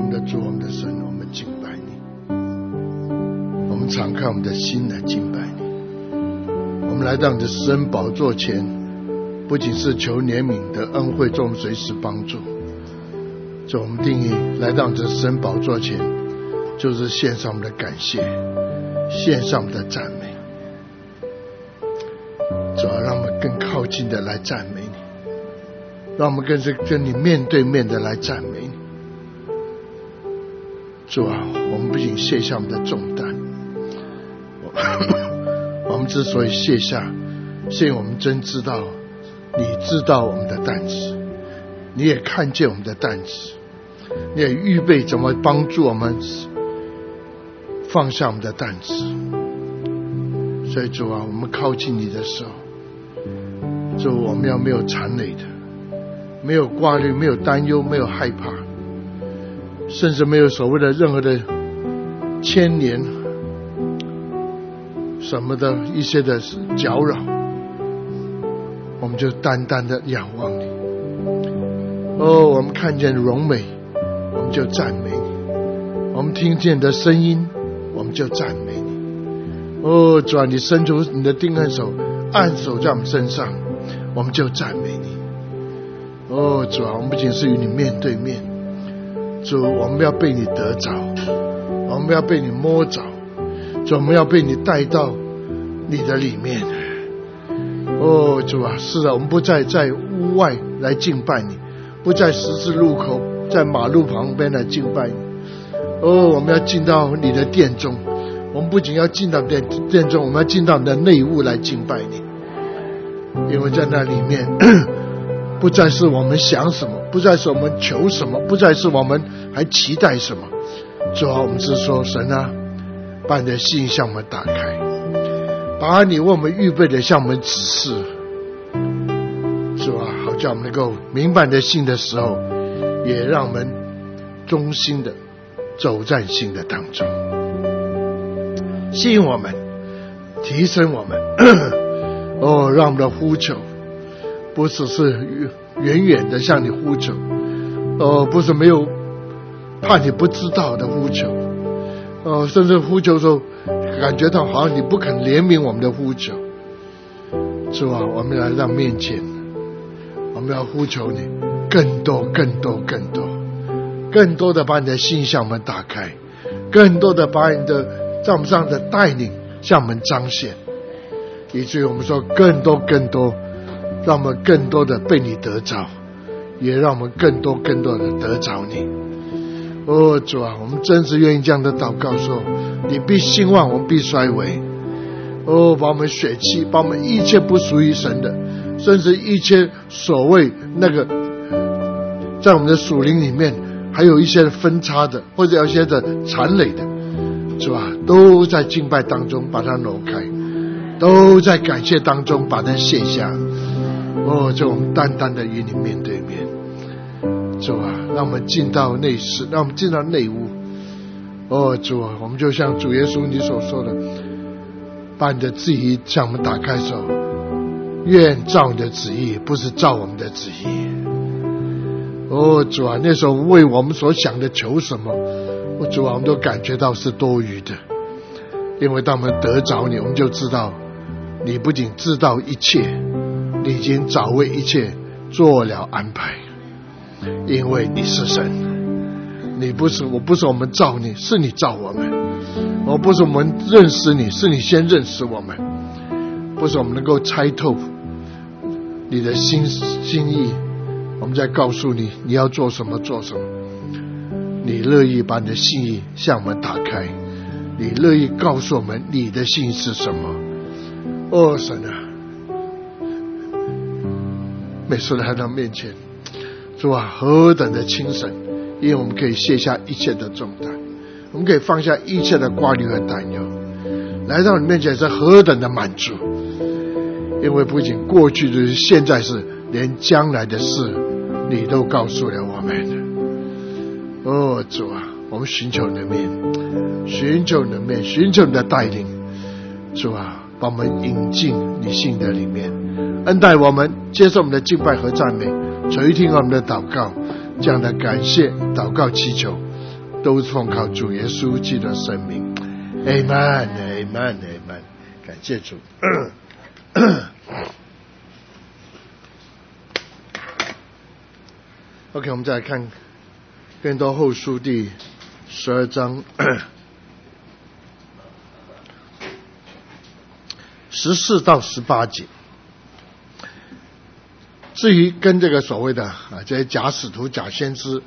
们的主，我们的神，我们敬拜你，我们敞开我们的心来敬拜你。我们来到你的施恩宝座前，不仅是求怜悯的恩惠，众随时帮助。就我们定义来到你的施恩宝座前，就是献上我们的感谢，献上我们的赞美。主要让我们更靠近的来赞美你，让我们更是跟你面对面的来赞美你。主啊，我们不仅卸下我们的重担，我们之所以卸下，是因为我们真知道你知道我们的担子，你也看见我们的担子，你也预备怎么帮助我们放下我们的担子。所以主啊，我们靠近你的时候，主，我们要没有缠累的，没有挂虑，没有担忧，没有害怕，甚至没有所谓的任何的牵连什么的一些的搅扰，我们就单单的仰望你。哦，我们看见荣美，我们就赞美你；我们听见的声音，我们就赞美你。哦，主啊，你伸出你的定恩手，按手在我们身上，我们就赞美你。哦，主啊，我们不仅是与你面对面，主，我们要被你得着，我们要被你摸着，主，我们要被你带到你的里面。哦，主啊，是的，我们不再在屋外来敬拜你，不在十字路口，在马路旁边来敬拜你。哦，我们要进到你的殿中，我们不仅要进到你的殿中，我们要进到你的内屋来敬拜你。因为在那里面不再是我们想什么，不再是我们求什么，不再是我们还期待什么。主啊，我们是说，神啊，把你的心向我们打开，把你为我们预备的向我们指示。主啊，好叫我们能够明白你的心的时候，也让我们忠心的走在心的当中，吸引我们，提升我们。哦，让我们的呼求不只是远远的向你呼求，哦，不是没有怕你不知道的呼求，哦，甚至呼求的时候感觉到好像你不肯怜悯我们的呼求。主啊，我们来到面前，我们要呼求你更多更多更多更多的把你的心向我们打开，更多的把你的在我们上的带领向我们彰显，以至于我们说更多更多，让我们更多的被你得着，也让我们更多更多的得着你。哦，主啊，我们真是愿意这样的祷告说，你必兴旺，我们必衰微。哦，把我们血气，把我们一切不属于神的，甚至一切所谓那个在我们的属灵里面还有一些分叉的，或者有一些的缠累的，是吧？都在敬拜当中把它挪开，都在感谢当中把它卸下。哦，就我们单单的与你面对面。主啊，让我们进到内室，让我们进到内屋。哦，主啊，我们就像主耶稣你所说的，把你的旨意向我们打开手，愿照你的旨意，不是照我们的旨意。哦，主啊，那时候为我们所想的求什么，主啊，我们都感觉到是多余的。因为当我们得着你，我们就知道你不仅知道一切，你已经早为一切做了安排。因为你是神，你不是，我不是我们造你，是你造我们。我不是我们认识你，是你先认识我们。不是我们能够猜透你的心意，我们在告诉你你要做什么做什么。你乐意把你的心意向我们打开，你乐意告诉我们你的心意是什么。哦，神啊，每次来到面前，主啊，何等的轻省，因为我们可以卸下一切的重担，我们可以放下一切的挂虑和担忧，来到你面前是何等的满足。因为不仅过去的，现在是，连将来的事你都告诉了我们。哦，主啊，我们寻求你的面，寻求你的面，寻求你的带领。主啊，把我们引进你心的里面，恩待我们，接受我们的敬拜和赞美，垂听我们的祷告，这样的感谢祷告祈求都是奉靠主耶稣基督的圣名。Amen, Amen, Amen。感谢主。OK， 我们再来看哥林多后书第12章14到18节。至于跟这个所谓的这些假使徒、假先知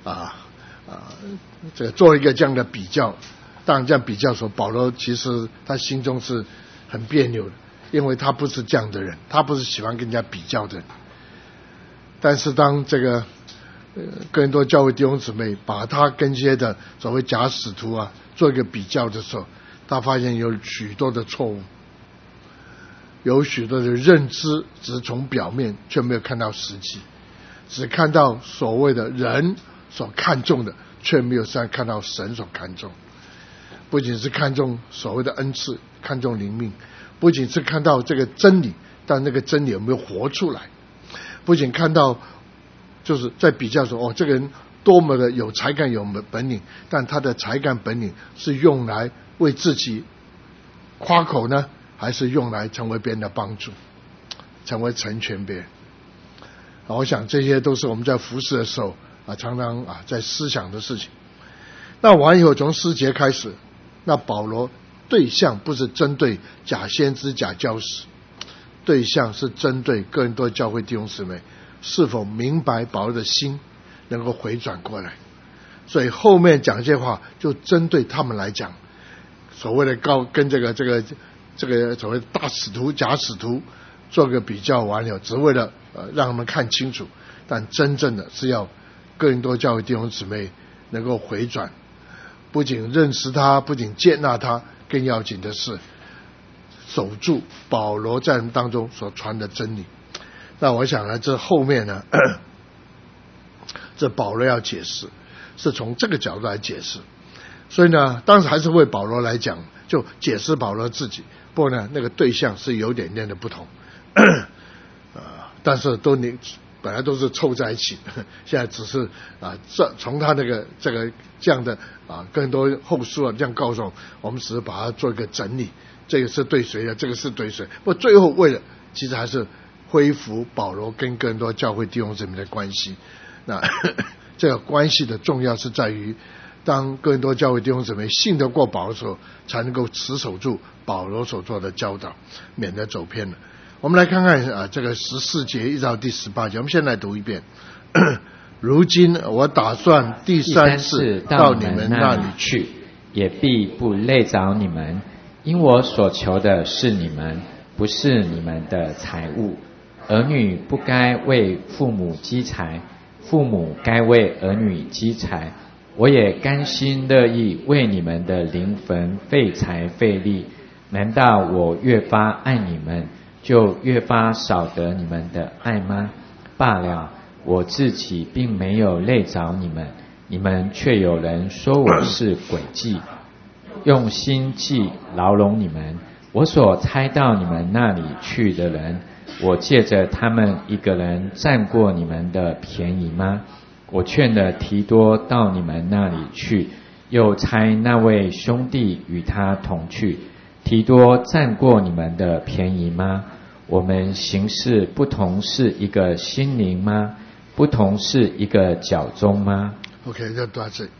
这个做一个这样的比较，当然这样比较的时候，保罗其实他心中是很别扭的，因为他不是这样的人，他不是喜欢跟人家比较的人。但是当这个哥林多教会弟兄姊妹把他跟这些的所谓假使徒做一个比较的时候，他发现有许多的错误，有许多的认知只是从表面，却没有看到实际，只看到所谓的人所看重的，却没有看到神所看重。不仅是看重所谓的恩赐，看重灵命，不仅是看到这个真理，但那个真理有没有活出来，不仅看到就是在比较说这个人多么的有才干有本领，但他的才干本领是用来为自己夸口呢，还是用来成为别人的帮助，成为成全别人。我想这些都是我们在服事的时候常常在思想的事情。那完以后从4节开始，那保罗对象不是针对假先知、假教师，对象是针对哥林多教会弟兄姊妹是否明白保罗的心，能够回转过来。所以后面讲这些话就针对他们来讲，所谓的跟这个所谓大使徒、假使徒做个比较完了，只为了让他们看清楚，但真正的是要哥林多教会弟兄姊妹能够回转，不仅认识他，不仅接纳他，更要紧的是守住保罗在当中所传的真理。那我想呢，这后面呢，这保罗要解释，是从这个角度来解释。所以呢，当时还是为保罗来讲，就解释保罗自己。不过呢，那个对象是有点点的不同，但是本来都是凑在一起，现在只是从他这样的更多后书这样告诉我们只是把它做一个整理，这个是对谁的，这个是对谁。不过最后为了其实还是恢复保罗跟更多教会弟兄姊妹的关系。那这个关系的重要是在于，当更多教会弟兄姊妹信得过保罗的时候，才能够持守住保罗所做的教导，免得走偏了。我们来看看这个14节一直到第18节，我们先来读一遍。如今我打算第3次到你们那里去， 也必不累着你们，因我所求的是你们，不是你们的财物。儿女不该为父母积财，父母该为儿女积财。我也甘心乐意为你们的灵魂费财费力。难道我越发爱你们，就越发少得你们的爱吗？罢了，我自己并没有累着你们，你们却有人说我是诡计，用心计牢笼你们。我所差到你们那里去的人，我借着他们一个人占过你们的便宜吗？我劝了提多到你们那里去，又差那位兄弟与他同去，提多占过你们的便宜吗？我们行事不同是一个心灵吗？不同是一个脚中吗？ OK， 就到这里。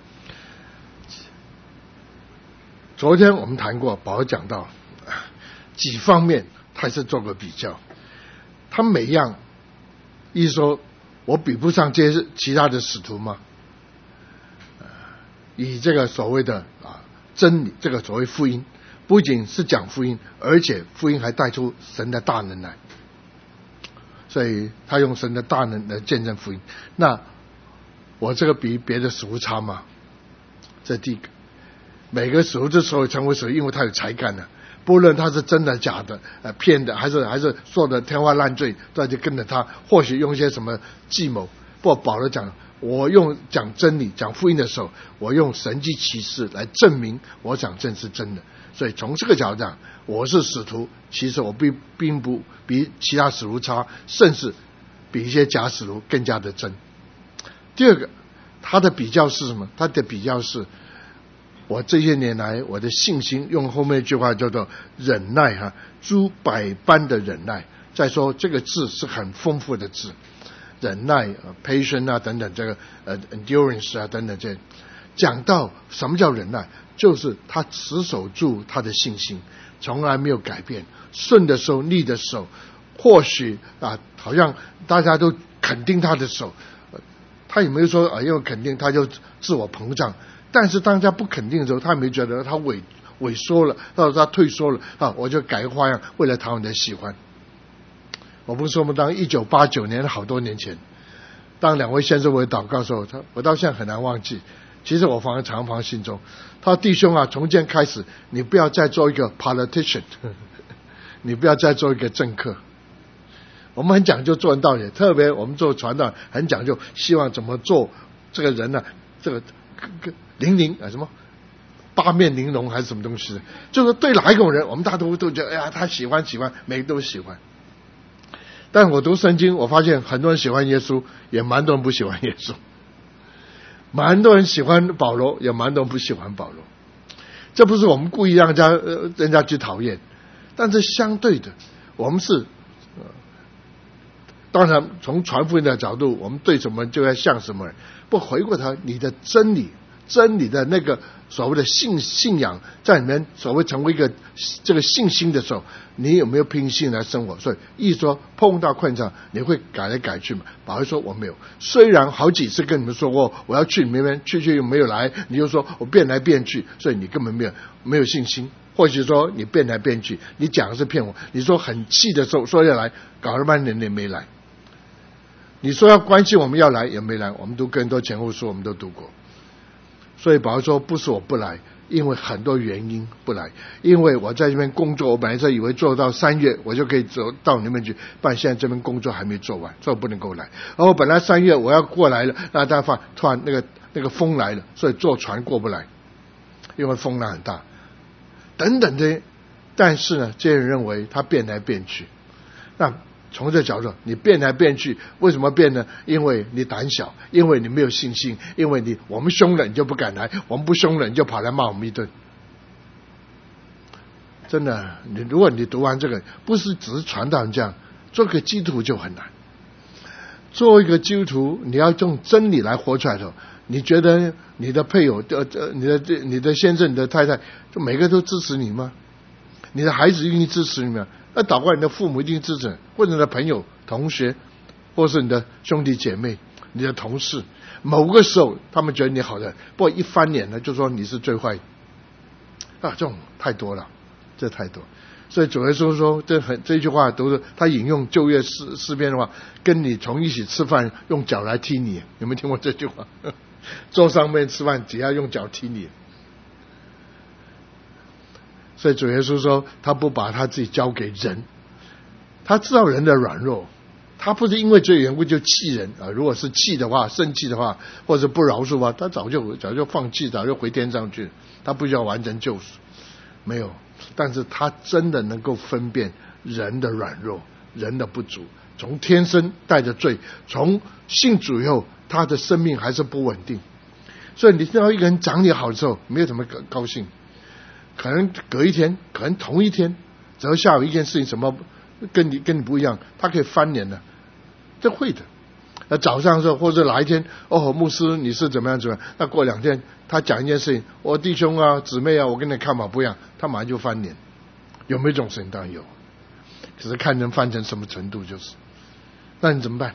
昨天我们谈过，保罗讲到几方面他是做过比较，他每样意思说我比不上这些其他的使徒吗？以这个所谓的真理，这个所谓福音，不仅是讲福音，而且福音还带出神的大能来，所以他用神的大能来见证福音。那我这个比别的使徒差吗？这第一个，每个使徒之所以成为使徒，因为他有才干的，不论他是真的假的，骗的，还是说的天花乱坠，大家跟着他，或许用一些什么计谋。不过保罗讲，我用讲真理、讲福音的时候，我用神迹奇事来证明我讲正是真的。所以从这个角度讲，我是使徒，其实我并不比其他使徒差，甚至比一些假使徒更加的真。第二个， 他的比较是什么？他的比较是我这些年来我的信心，用后面一句话叫做忍耐诸百般的忍耐。再说这个字是很丰富的字，忍耐patience 等等，这个endurance 等等，这讲到什么叫忍耐，就是他持守住他的信心，从来没有改变，顺的时候逆的时候，或许好像大家都肯定他的时候，他也没有说因为肯定他就自我膨胀，但是当他不肯定的时候，他也没觉得他萎缩了，到他退缩了我就改个花样，为了讨人的喜欢。我不是说我们当1989年好多年前，当两位先生为我祷告的时候，我到现在很难忘记。其实我常放心中，他说弟兄从今天开始，你不要再做一个 politician， 你不要再做一个政客。我们很讲究做人道理，特别我们做传道很讲究，希望怎么做这个人这个什么八面玲珑还是什么东西，就是对哪一种人，我们大家都觉得他喜欢，每个都喜欢。但我读圣经，我发现很多人喜欢耶稣，也蛮多人不喜欢耶稣；蛮多人喜欢保罗，也蛮多人不喜欢保罗。这不是我们故意让人家去讨厌，但是相对的，我们是当然从传福音的角度，我们对什么就要像什么人。不回过头，你的真理的那个所谓的信仰在里面，所谓成为一个这个信心的时候，你有没有凭信来生活？所以一说碰到困难，你会改来改去嘛？保罗说我没有，虽然好几次跟你们说过我要去你们那边，去又没有来，你就说我变来变去，所以你根本没有信心。或许说你变来变去，你讲的是骗我。你说很气的时候说要来，搞了半年也没来。你说要关心我们要来也没来，我们读更多前后书我们都读过。所以保罗说不是我不来，因为很多原因不来。因为我在这边工作，我本来是以为做到3月我就可以走到你那边去，但现在这边工作还没做完，所以我不能够来。然后本来3月我要过来了，那大家突然那个风来了，所以坐船过不来，因为风浪很大等等的。但是呢，这些人认为他变来变去。那从这角度，你变来变去，为什么变呢？因为你胆小，因为你没有信心，因为我们凶了你就不敢来，我们不凶了你就跑来骂我们一顿。真的，如果你读完这个，不是只是传道人这样，做个基督徒就很难。做一个基督徒，你要用真理来活出来的时候，你觉得你的配偶你的先生你的太太就每个都支持你吗？你的孩子一定支持你吗？那祷告你的父母一定支持，或者你的朋友同学，或是你的兄弟姐妹，你的同事，某个时候他们觉得你好的，不过一翻脸呢就说你是最坏这种太多了，这太多。所以主耶稣说这句话都是他引用旧约诗篇的话，跟你从一起吃饭用脚来踢你，有没有听过这句话？桌上面吃饭只要用脚踢你。所以主耶稣说他不把他自己交给人，他知道人的软弱，他不是因为这缘故就气人如果是气的话，生气的话，或者不饶恕的话，他早就放弃，早就回天上去，他不需要完成救赎，没有。但是他真的能够分辨人的软弱，人的不足，从天生带着罪，从信主以后他的生命还是不稳定。所以你听到一个人讲你好的时候，没有怎么高兴，可能隔一天，可能同一天，只要下午一件事情什么跟你不一样，他可以翻脸的，这会的。早上的时候或者哪一天，牧师你是怎么样，那过2天他讲一件事情，我弟兄姊妹我跟你看法不一样，他马上就翻脸。有没有这种事情？当然有，只是看人翻成什么程度就是。那你怎么办？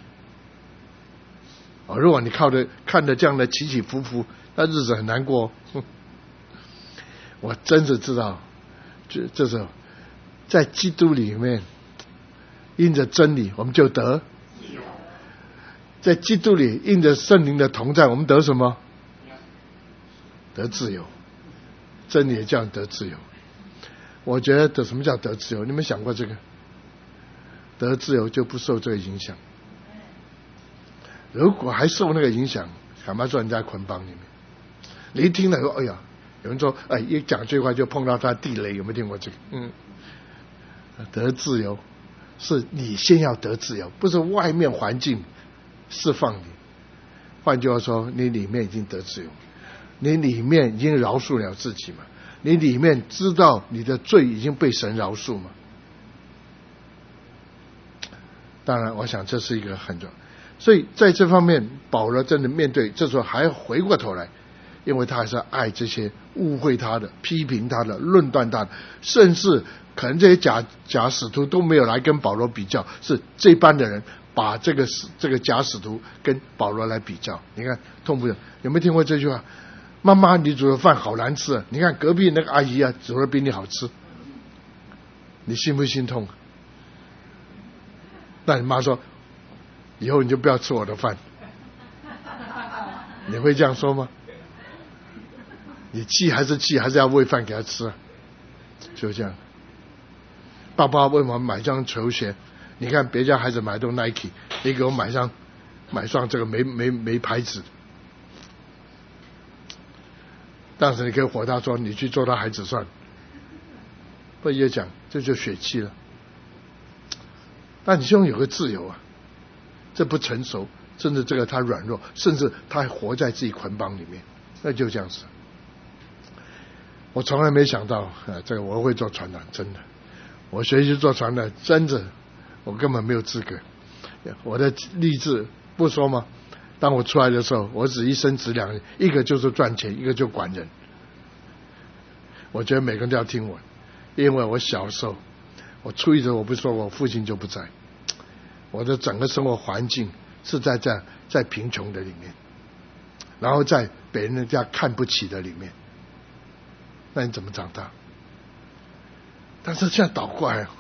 如果你看着这样的起起伏伏，那日子很难过我真是知道，这时候在基督里面因着真理我们就得，在基督里因着圣灵的同在，我们得什么？得自由。真理也叫得自由。我觉得什么叫得自由？你们想过这个？得自由就不受这个影响。如果还受那个影响，干嘛说人家捆绑里面？你一听了说，哎呀，有人说，一讲这句话就碰到他地雷，有没有听过这个？得自由是你先要得自由，不是外面环境释放你。 换句话说，你里面已经得自由，你里面已经饶恕了自己嘛？你里面知道你的罪已经被神饶恕嘛？当然，我想这是一个很重要。所以在这方面，保罗真的面对这时候还要回过头来，因为他还是爱这些误会他的、批评他的、论断他的，甚至可能这些假使徒都没有来跟保罗比较，是这班的人把这个假使徒跟保罗来比较。你看痛不痛？有没有听过这句话？妈妈，你煮的饭好难吃啊！你看隔壁那个阿姨啊，煮的比你好吃，你心不心痛？那你妈说，以后你就不要吃我的饭，你会这样说吗？你气还是气，还是要喂饭给他吃啊？就这样。爸爸为我买双球鞋，你看别家孩子买都 Nike， 你给我买双这个没牌子。但是你可以回答说，你去做他孩子算，不也讲这就血气了。但你希望有个自由啊，这不成熟，甚至这个他软弱，甚至他还活在自己捆绑里面，那就这样子。我从来没想到这个我会做传长，真的，我学习做传长，真的我根本没有资格。我的立志不说吗？当我出来的时候，我只一生只两个，一个就是赚钱，一个就管人。我觉得每个人都要听我，因为我小时候，我初一的我不是说我父亲就不在，我的整个生活环境是在贫穷的里面，然后在被人家看不起的里面，那你怎么长大？但是现在倒过来，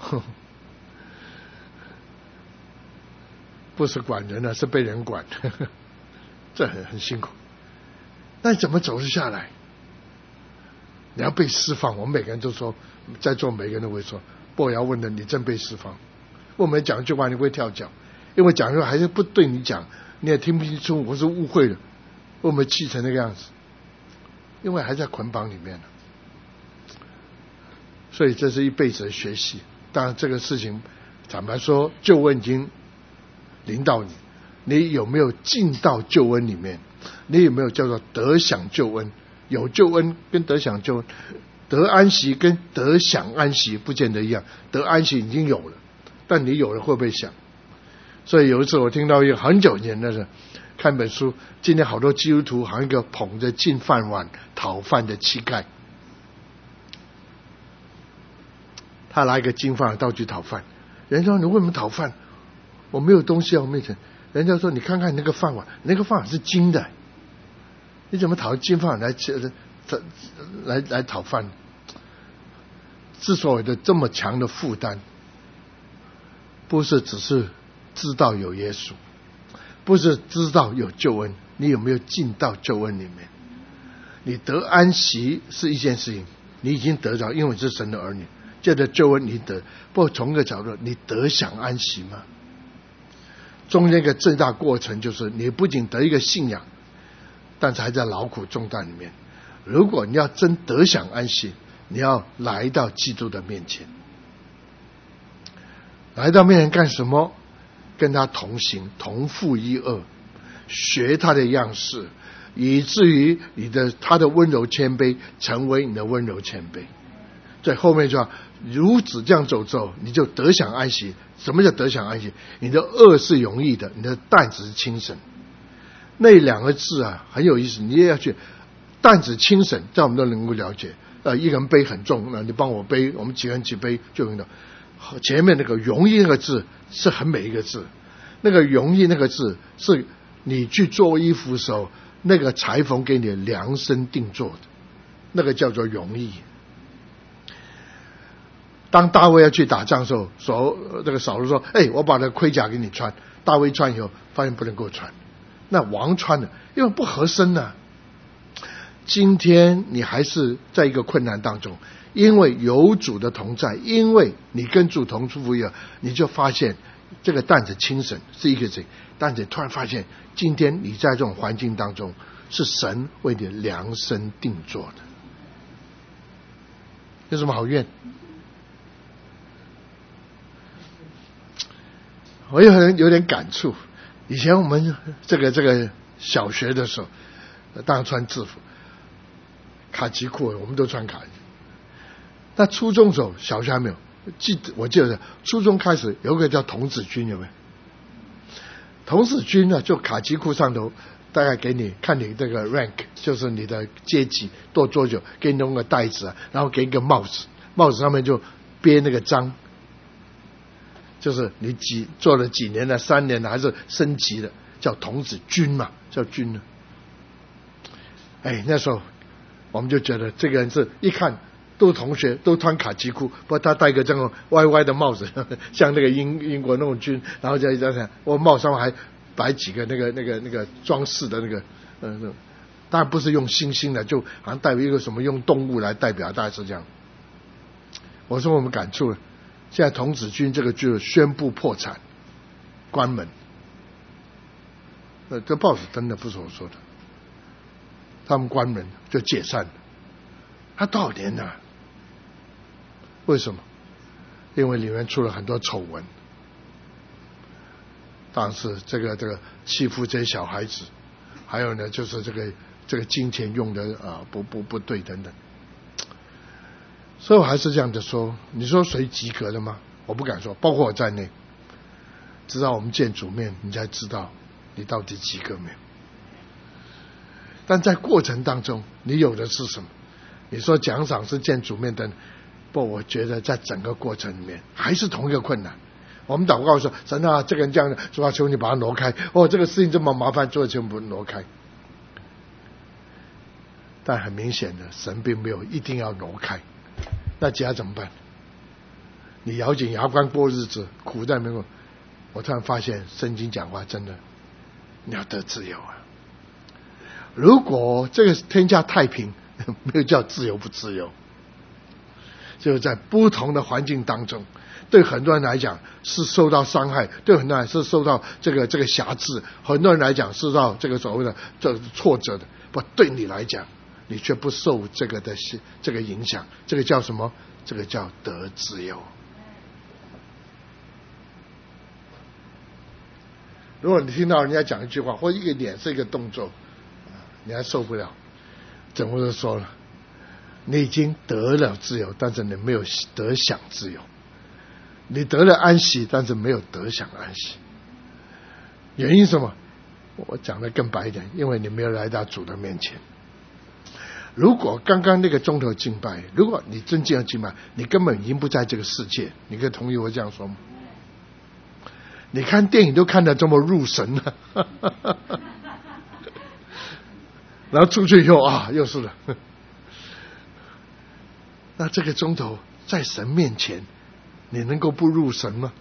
不是管人了，是被人管，这很辛苦。那你怎么走得下来？你要被释放。我们每个人都说，在座每个人都会说，不要问的，你真被释放。我们讲一句话你会跳脚，因为讲一句话还是不对你讲，你也听不清楚，我是误会了，我们气成那个样子，因为还在捆绑里面呢。所以这是一辈子的学习。当然这个事情坦白说，救恩已经临到你，你有没有进到救恩里面？你有没有叫做得享救恩？有救恩跟得享救恩，得安息跟得享安息不见得一样。得安息已经有了，但你有了会不会想？所以有一次我听到一个很久以前的人看本书，今天好多基督徒好像一个捧着进饭碗讨饭的乞丐，他拿一个金饭碗到去讨饭，人家说你为什么讨饭？我没有东西啊，我没钱。人家说你看看那个饭碗，那个饭碗是金的，你怎么讨金饭碗来讨饭？之所以的这么强的负担，不是只是知道有耶稣，不是知道有救恩，你有没有进到救恩里面？你得安息是一件事情，你已经得着，因为你是神的儿女，借着救恩你得。不过从一个角度，你得享安息吗？中间一个最大过程就是你不仅得一个信仰，但是还在劳苦重担里面。如果你要真得享安息，你要来到基督的面前。来到面前干什么？跟他同行，同负一軛，学他的样式，以至于他的温柔谦卑成为你的温柔谦卑。在后面就要如此这样走之后，你就得享安息。什么叫得享安息？你的軛是容易的，你的担子是轻省。那两个字啊很有意思，你也要去担子轻省，在我们都能够了解。一个人背很重，那你帮我背，我们几个人一起背就用到。前面那个容易那个字是很美一个字，那个容易那个字是你去做衣服的时候，那个裁缝给你的量身定做的，那个叫做容易。当大卫要去打仗的时候，这个扫罗说：“我把那个盔甲给你穿。”大卫穿以后，发现不能够穿，那王穿了，因为不合身啊。今天你还是在一个困难当中，因为有主的同在，因为你跟主同出服役，你就发现这个担子轻省是一个事，但你突然发现，今天你在这种环境当中，是神为你量身定做的，有什么好怨？我有点感触。以前我们这个小学的时候，当然穿制服，卡其裤我们都穿卡其。那初中时候，小学还没有，我记得初中开始有个叫童子军，有没有？童子军呢，就卡其裤上头大概给你看你这个 rank， 就是你的阶级多久，给你弄个袋子，然后给一个帽子，帽子上面就别那个章，就是你做了几年了，3年了还是升级的，叫童子军嘛，叫军呢。那时候我们就觉得这个人是一看都是同学，都穿卡其裤，不过他戴个这种歪歪的帽子，像那个英国那种军，然后再这样，我帽上还摆几个那个装饰的那个，当然不是用星星的，就好像代表一个什么用动物来代表，大概是这样。我说我们感触了，现在童子军这个就宣布破产，关门。这报纸真的不是我说的，他们关门就解散了。他多少年了？为什么？因为里面出了很多丑闻，当时这个欺负这些小孩子，还有呢就是这个金钱用的不对等等。所以我还是这样的说，你说谁及格的吗？我不敢说，包括我在内，直到我们见主面，你才知道你到底及格没有。但在过程当中，你有的是什么？你说奖赏是见主面的，不，我觉得在整个过程里面还是同一个困难。我们祷告说，神啊，这个人这样的，主啊，求你把他挪开。这个事情这么麻烦，主啊，求你挪开。但很明显的，神并没有一定要挪开。那接下来怎么办？你咬紧牙关过日子，苦在没有。我突然发现，圣经讲话真的，你要得自由啊！如果这个天下太平，没有叫自由不自由，就是在不同的环境当中，对很多人来讲是受到伤害，对很多人是受到这个辖制，很多人来讲是受到这个所谓的这挫折的，不，对你来讲，你却不受这个影响，这个叫什么？这个叫得自由。如果你听到人家讲一句话，或一个脸色一个动作，你还受不了，怎么就说了？你已经得了自由，但是你没有得享自由；你得了安息，但是没有得享安息。原因是什么？我讲得更白一点，因为你没有来到主的面前。如果刚刚那个钟头敬拜，如果你真正要敬拜，你根本已经不在这个世界。你可以同意我这样说吗？你看电影都看得这么入神了，然后出去以后又是了。那这个钟头在神面前，你能够不入神吗？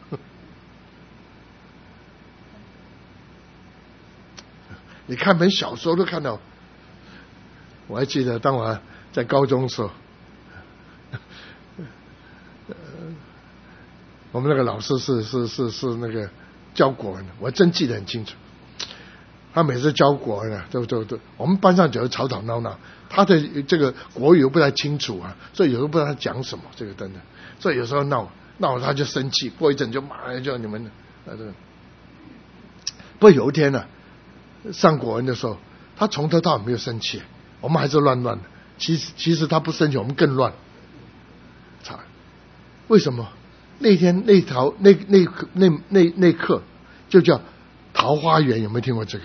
你看本小说都看到。我还记得当我在高中的时候，我们那个老师是那个教国文的，我真记得很清楚。他每次教国文都，我们班上就是吵吵闹闹，他的这个国语又不太清楚所以有时候不知道他讲什么，这个等等，所以有时候闹他就生气，过一阵就马上就你们这个。不过有一天上国文的时候，他从头到尾没有生气。我们还是乱的，其实他不生气，我们更乱。为什么？那天那课就叫桃花源，有没有听过这个？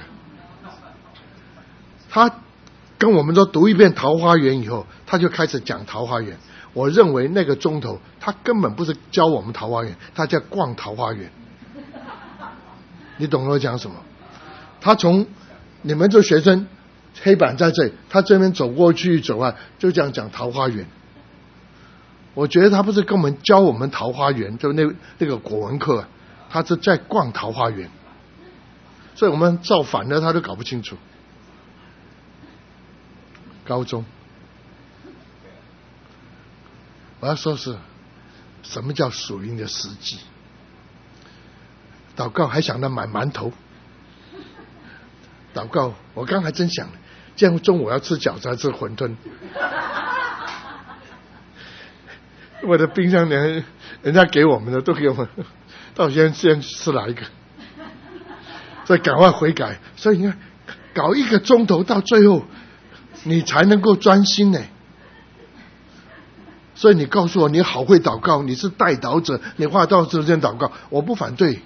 他跟我们说读一遍桃花源以后，他就开始讲桃花源。我认为那个钟头他根本不是教我们桃花源，他在逛桃花源。你懂我讲什么？他从你们这学生。黑板在这里，他这边走过去走就这样讲桃花源。我觉得他不是跟我们教我们桃花源，就那个国文课，他是在逛桃花源，所以我们照反了他都搞不清楚。高中，我要说是什么叫属灵的实际？祷告还想着买馒头，祷告我刚还真想了。这样中午要吃饺子还是馄饨？我的冰箱人家给我们的都给我们，到现在吃哪一个？所以赶快悔改。所以你看， 搞1个钟头，到最后你才能够专心呢。所以你告诉我你好会祷告，你是代祷者，你花多少时间祷告，我不反对。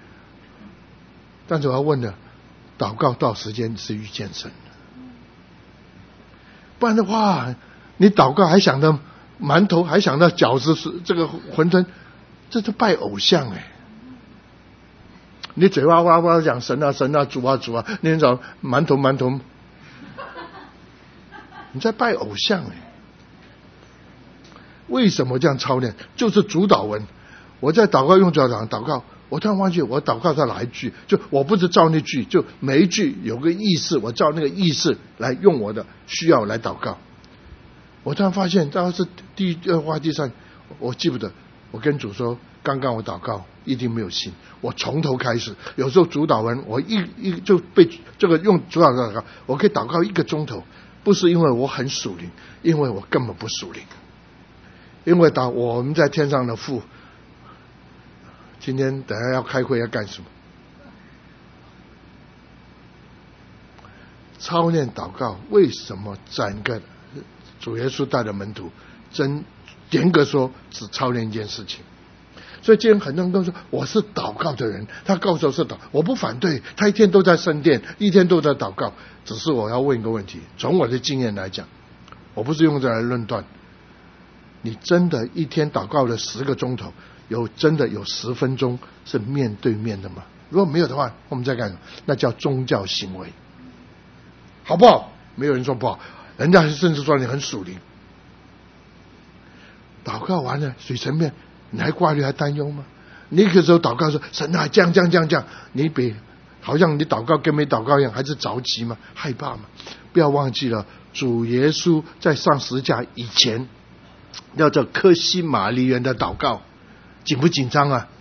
但是我要问了，祷告到时间是遇见神，不然的话，你祷告还想到馒头，还想到饺子，这个馄饨，这是拜偶像哎。你嘴哇哇哇讲神啊神啊主啊主啊，你找馒头馒头，你在拜偶像哎。为什么这样操练？就是主导文。我在祷告用脚祷告，我突然忘记我祷告到哪一句，就我不是照那句，就每一句有个意思，我照那个意思来用我的需要来祷告。我突然发现，大概是第2话第3，我记不得。我跟主说，刚刚我祷告一定没有信，我从头开始。有时候主导文我一就被这个用主导祷告，我可以祷告1个钟头，不是因为我很属灵，因为我根本不属灵。因为我们在天上的父，今天等下要开会要干什么？操练祷告。为什么整个主耶稣带的门徒真严格说只操练一件事情？所以今天很多人都说我是祷告的人，他告诉我是我不反对，他一天都在圣殿，一天都在祷告。只是我要问一个问题，从我的经验来讲，我不是用这来论断，你真的一天祷告了10个钟头，真的有10分钟是面对面的吗？如果没有的话，我们再干什么？那叫宗教行为，好不好？没有人说不好，人家甚至说你很属灵。祷告完了水层面，你还挂虑还担忧吗？你那个时候祷告说神啊这样，你比好像你祷告跟没祷告一样，还是着急吗？害怕吗？不要忘记了，主耶稣在上十字架以前要叫客西马尼园的祷告，紧不紧张啊？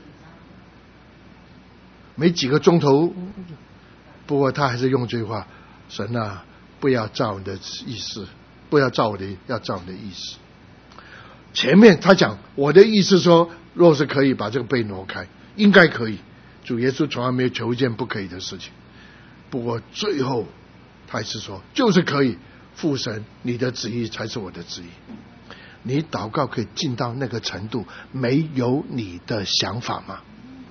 没几个钟头，不过他还是用这句话：神啊，不要照你的意思，不要照我的，要照你的意思。前面他讲我的意思说，若是可以把这个杯挪开，应该可以。主耶稣从来没有求一件不可以的事情。不过最后他还是说，就是可以，父神，你的旨意才是我的旨意。你祷告可以进到那个程度，没有你的想法吗？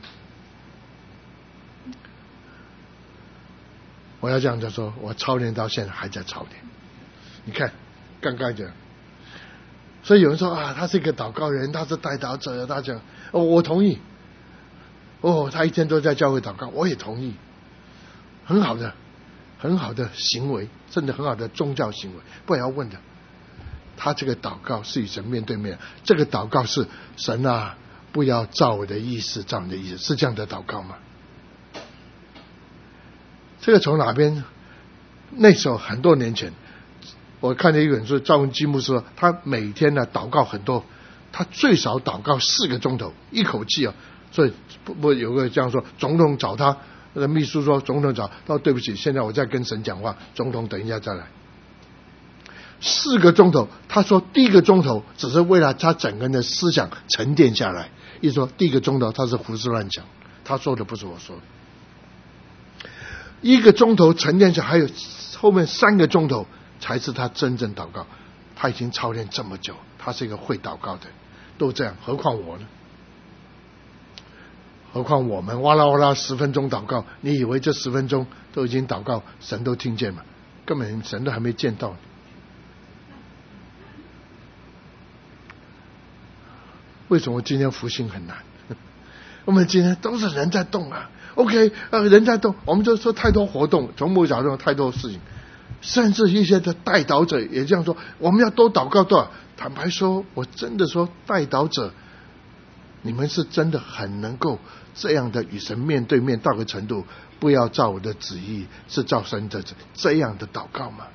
我要这样就说，我操练到现在还在操练。你看刚刚讲，所以有人说啊，他是一个祷告人，他是代祷者，他讲我同意。他一天都在教会祷告，我也同意。很好的行为，甚至很好的宗教行为。不然要问的，他这个祷告是与神面对面，这个祷告是神啊，不要照我的意思，照你的意思，是这样的祷告吗？这个从哪边？那时候很多年前，我看见一本书，赵文基牧师说，他每天呢祷告很多，他最少祷告4个钟头，一口气啊。所以不有个这样说，总统找他，那个秘书说总统找，他说对不起，现在我在跟神讲话，总统等一下再来。4个钟头，他说第1个钟头只是为了他整个人的思想沉淀下来，一说第1个钟头他是胡思乱想，他说的不是我说的。1个钟头沉淀下，还有后面3个钟头才是他真正祷告。他已经操练这么久，他是一个会祷告的，都这样，何况我呢？何况我们哇啦哇啦10分钟祷告，你以为这10分钟都已经祷告，神都听见吗？根本神都还没见到你。为什么今天复兴很难？我们今天都是人在动啊 ，OK， 人在动，我们就说太多活动，从某角度太多事情，甚至一些的代祷者也这样说，我们要多祷告多少。坦白说，我真的说代祷者，你们是真的很能够这样的与神面对面到个程度，不要照我的旨意，是照神的旨意，这样的祷告吗？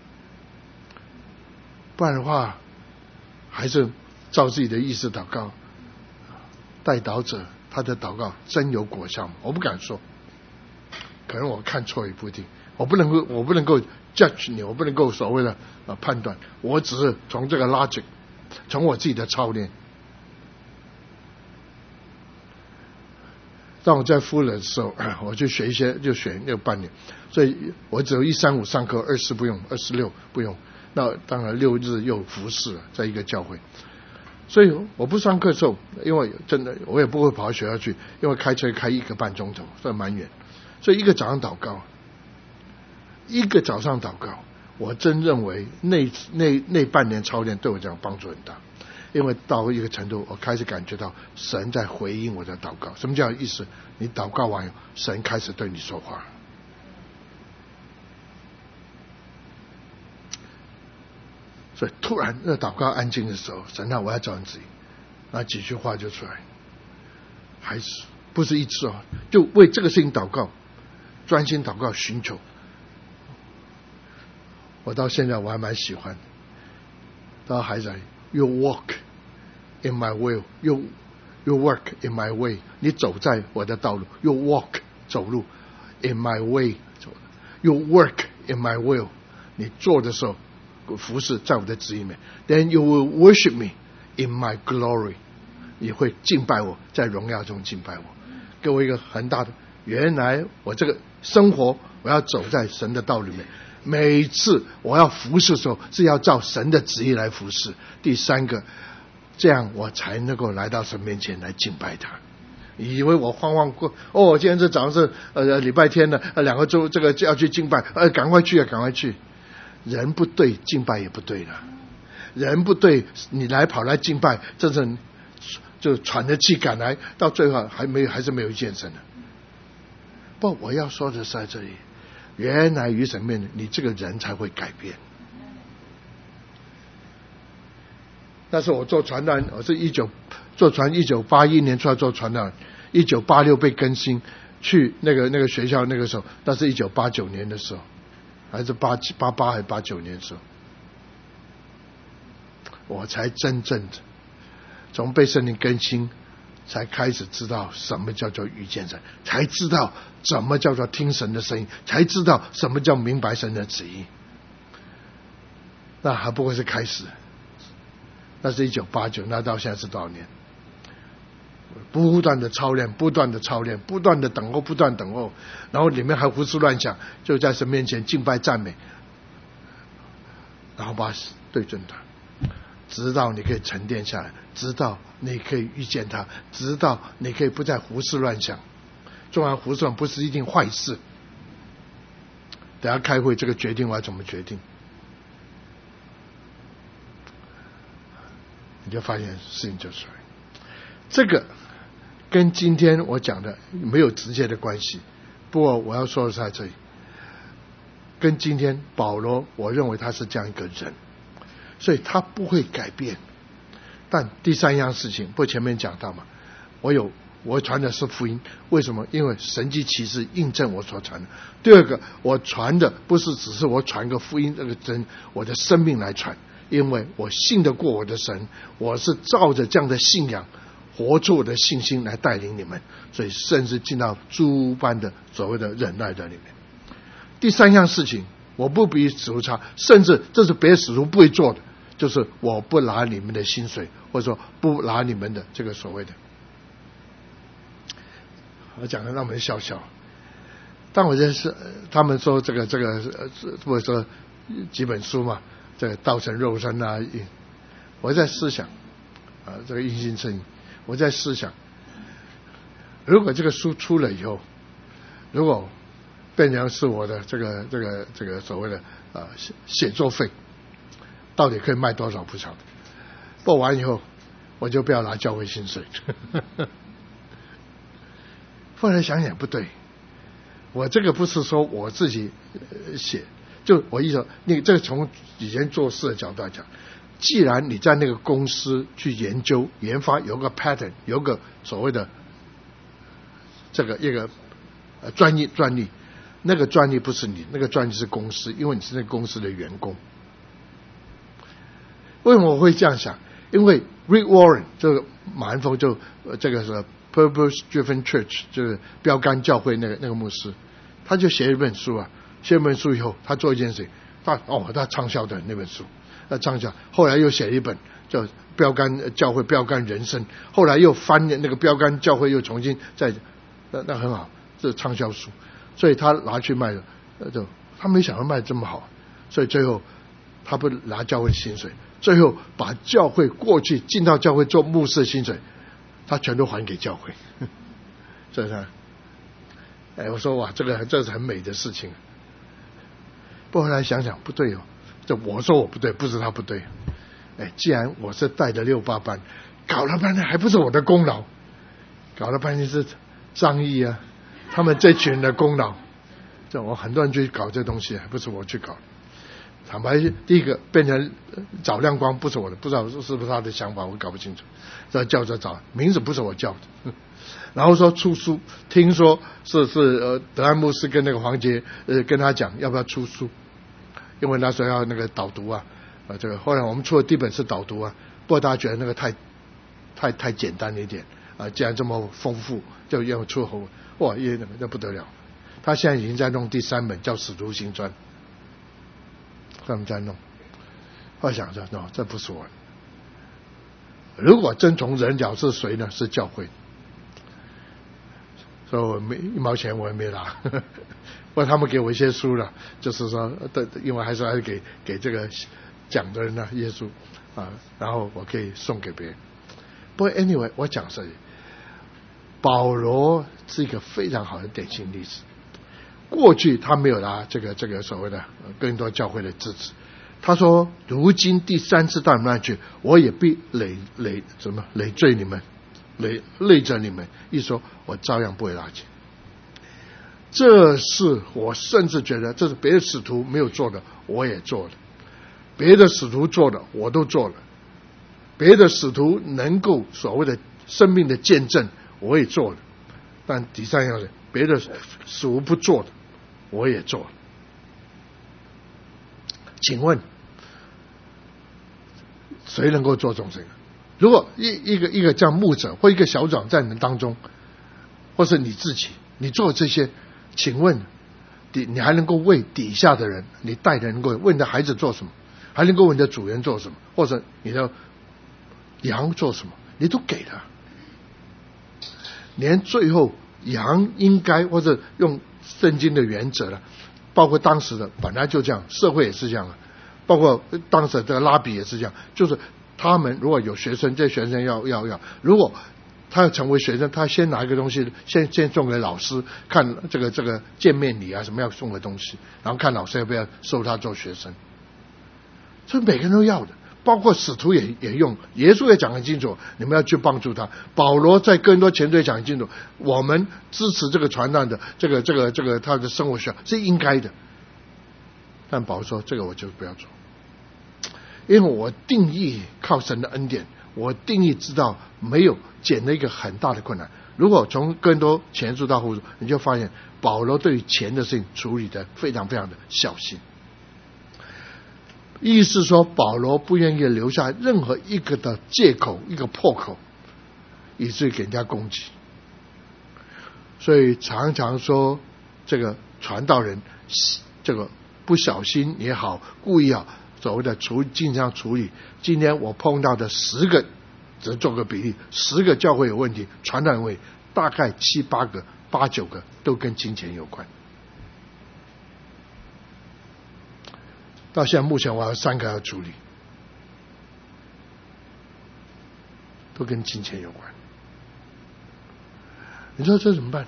不然的话，还是照自己的意思祷告。代祷者他的祷告真有果效吗？我不敢说，可能我看错也不一定。我不能够 judge 你，我不能够所谓的判断，我只是从这个 logic， 从我自己的操练。 当我在夫人的时候，我就学一些，就选那个半年，所以我只有135上课，24不用，26不用。那当然6日又服侍了，在一个教会。所以我不上课的时候，因为真的我也不会跑到学校去，因为开车开1个半钟头，算蛮远。所以一个早上祷告，一个早上祷告，我真认为那半年操练对我讲帮助很大。因为到一个程度，我开始感觉到神在回应我的祷告。什么叫意思？你祷告完，神开始对你说话。所以突然那祷告安静的时候，神啊，我要找你指引，那几句话就出来。还是不是一次就为这个事情祷告，专心祷告，寻求。我到现在我还蛮喜欢。到还在 You walk in my way, you work in my way. 你走在我的道路 ，You walk 走路 in my way 走 ，You work in my will. 你做的时候，服侍在我的旨意里面。Then you will worship me in my glory. 你会敬拜我，在荣耀中敬拜我。给我一个很大的，原来我这个生活我要走在神的道里面。每次我要服侍的时候，是要照神的旨意来服侍。第三个，这样我才能够来到神面前来敬拜他。以为我晃过，今天这早上是礼拜天的，2个周这个要去敬拜，赶快去啊，赶快去。人不对，敬拜也不对了。人不对，你跑来敬拜，真正就喘着气赶来，到最后还是没有见神的。不，我要说的是在这里。原来与神面，你这个人才会改变。那是我做传道人，我是1981年出来做传道人，1986被更新去那个学校，那个时候那是1989年的时候，还是88还是89年的时候，我才真正的从被圣灵更新，才开始知道什么叫做遇见神，才知道什么叫做听神的声音，才知道什么叫明白神的旨意。那还不过是开始，那是1989，那到现在是多少年？不断的操练，不断的操练，不断的等候，不断等候，然后里面还胡思乱想，就在神面前敬拜赞美，然后把对准他，直到你可以沉淀下来，直到你可以遇见他，直到你可以不再胡思乱想。纵然胡思乱想不是一定坏事，等下开会这个决定我要怎么决定，你就发现事情就出来。这个跟今天我讲的没有直接的关系，不过我要说的是在这里，跟今天保罗，我认为他是这样一个人，所以他不会改变。但第三样事情，不前面讲到嘛，我传的是福音，为什么？因为神迹奇事印证我所传的。第二个，我传的不是只是我传个福音这个真，我的生命来传，因为我信得过我的神，我是照着这样的信仰活出我的信心来带领你们，所以甚至进到诸般的所谓的忍耐在里面。第三样事情，我不比使徒差，甚至这是别的使徒不会做的，就是我不拿你们的薪水，或者说不拿你们的这个所谓的，我讲的让我们笑笑。当我认识他们说这个或者说几本书嘛，这个道成肉身啊，我在思想这个因信称义，我在思想，如果这个书出了以后，如果变成是我的这个所谓的写作费，到底可以卖多少不晓得。播完以后，我就不要拿教会薪水。后来想想不对，我这个不是说我自己写，就我意思说，你这个从以前做事的角度来讲，既然你在那个公司去研究研发，有个 pattern， 有个所谓的这个一个专利，那个专利不是你，那个专利是公司，因为你是那个公司的员工。为什么我会这样想？因为 Rick Warren 这个马恩峰就这个是 Purpose Driven Church， 就是标杆教会那个牧师，他就写一本书啊，写一本书以后，他做一件事情，他畅销的那本书，畅销，后来又写了一本叫标杆教会标杆人生，后来又翻那个标杆教会又重新再那很好，这畅销书，所以他拿去卖了，他没想到卖这么好，所以最后他不拿教会薪水，最后把教会过去进到教会做牧师的薪水，他全都还给教会，是不是？我说哇，这是很美的事情。不过后来想想不对哦，这我说我不对，不是他不对。既然我是带着68班，搞了半天还不是我的功劳，搞了半天是张毅啊，他们这群人的功劳。这我很多人去搞这东西，还不是我去搞。坦白，第一个变成找亮光不是我的，不知道是不是他的想法，我搞不清楚。这叫着找名字不是我叫的。然后说出书，听说是德安牧师跟那个黄杰跟他讲要不要出书，因为那时候要那个导读啊，这个后来我们出的第一本是导读啊，不过大家觉得那个太简单一点啊，既然这么丰富，就要出后哇，那不得了。他现在已经在弄第3本叫《使徒行传》，他们在弄。我想着这不是我，如果真从人了是谁呢？是教会。所以我1毛钱我也没拿，不过他们给我一些书了，就是说因为还是给这个讲的人呢，耶稣啊，然后我可以送给别人。不过 anyway 我讲是保罗是一个非常好的典型例子。过去他没有拿这个所谓的更多教会的支持，他说如今第3次到你们那去，我也必累赘你们，累着你们，一说我照样不会拉紧。这是我甚至觉得这是别的使徒没有做的，我也做了；别的使徒做的我都做了；别的使徒能够所谓的生命的见证我也做了，但第3样是别的使徒不做的我也做了。请问谁能够做这种事情？如果一个这样牧者或一个小长在你们当中，或是你自己，你做这些，请问你还能够为底下的人，你带的能够为你的孩子做什么？还能够为你的主人做什么？或者你的羊做什么？你都给了，连最后羊应该或者用圣经的原则了，包括当时的本来就这样，社会也是这样的，包括当时的这个拉比也是这样，就是他们如果有学生，这学生要，如果他要成为学生，他先拿一个东西，先送给老师看这个见面礼啊，什么要送的东西，然后看老师要不要收他做学生。所以每个人都要的，包括使徒也用，耶稣也讲很清楚，你们要去帮助他。保罗在更多前队讲很清楚，我们支持这个传道的这个他的生活需要是应该的。但保罗说这个我就不要做，因为我定义靠神的恩典，我定义知道没有减了一个很大的困难。如果从更多前书到后书，你就发现保罗对于钱的事情处理的非常非常的小心。意思说保罗不愿意留下任何一个的借口，一个破口，以至于给人家攻击。所以常常说这个传道人这个不小心也好，故意也好，所谓的尽量处理。今天我碰到的10个，只做个比例，10个教会有问题，传道人问题，大概7、8个、8、9个都跟金钱有关。到现在目前我还有3个要处理，都跟金钱有关。你说这怎么办？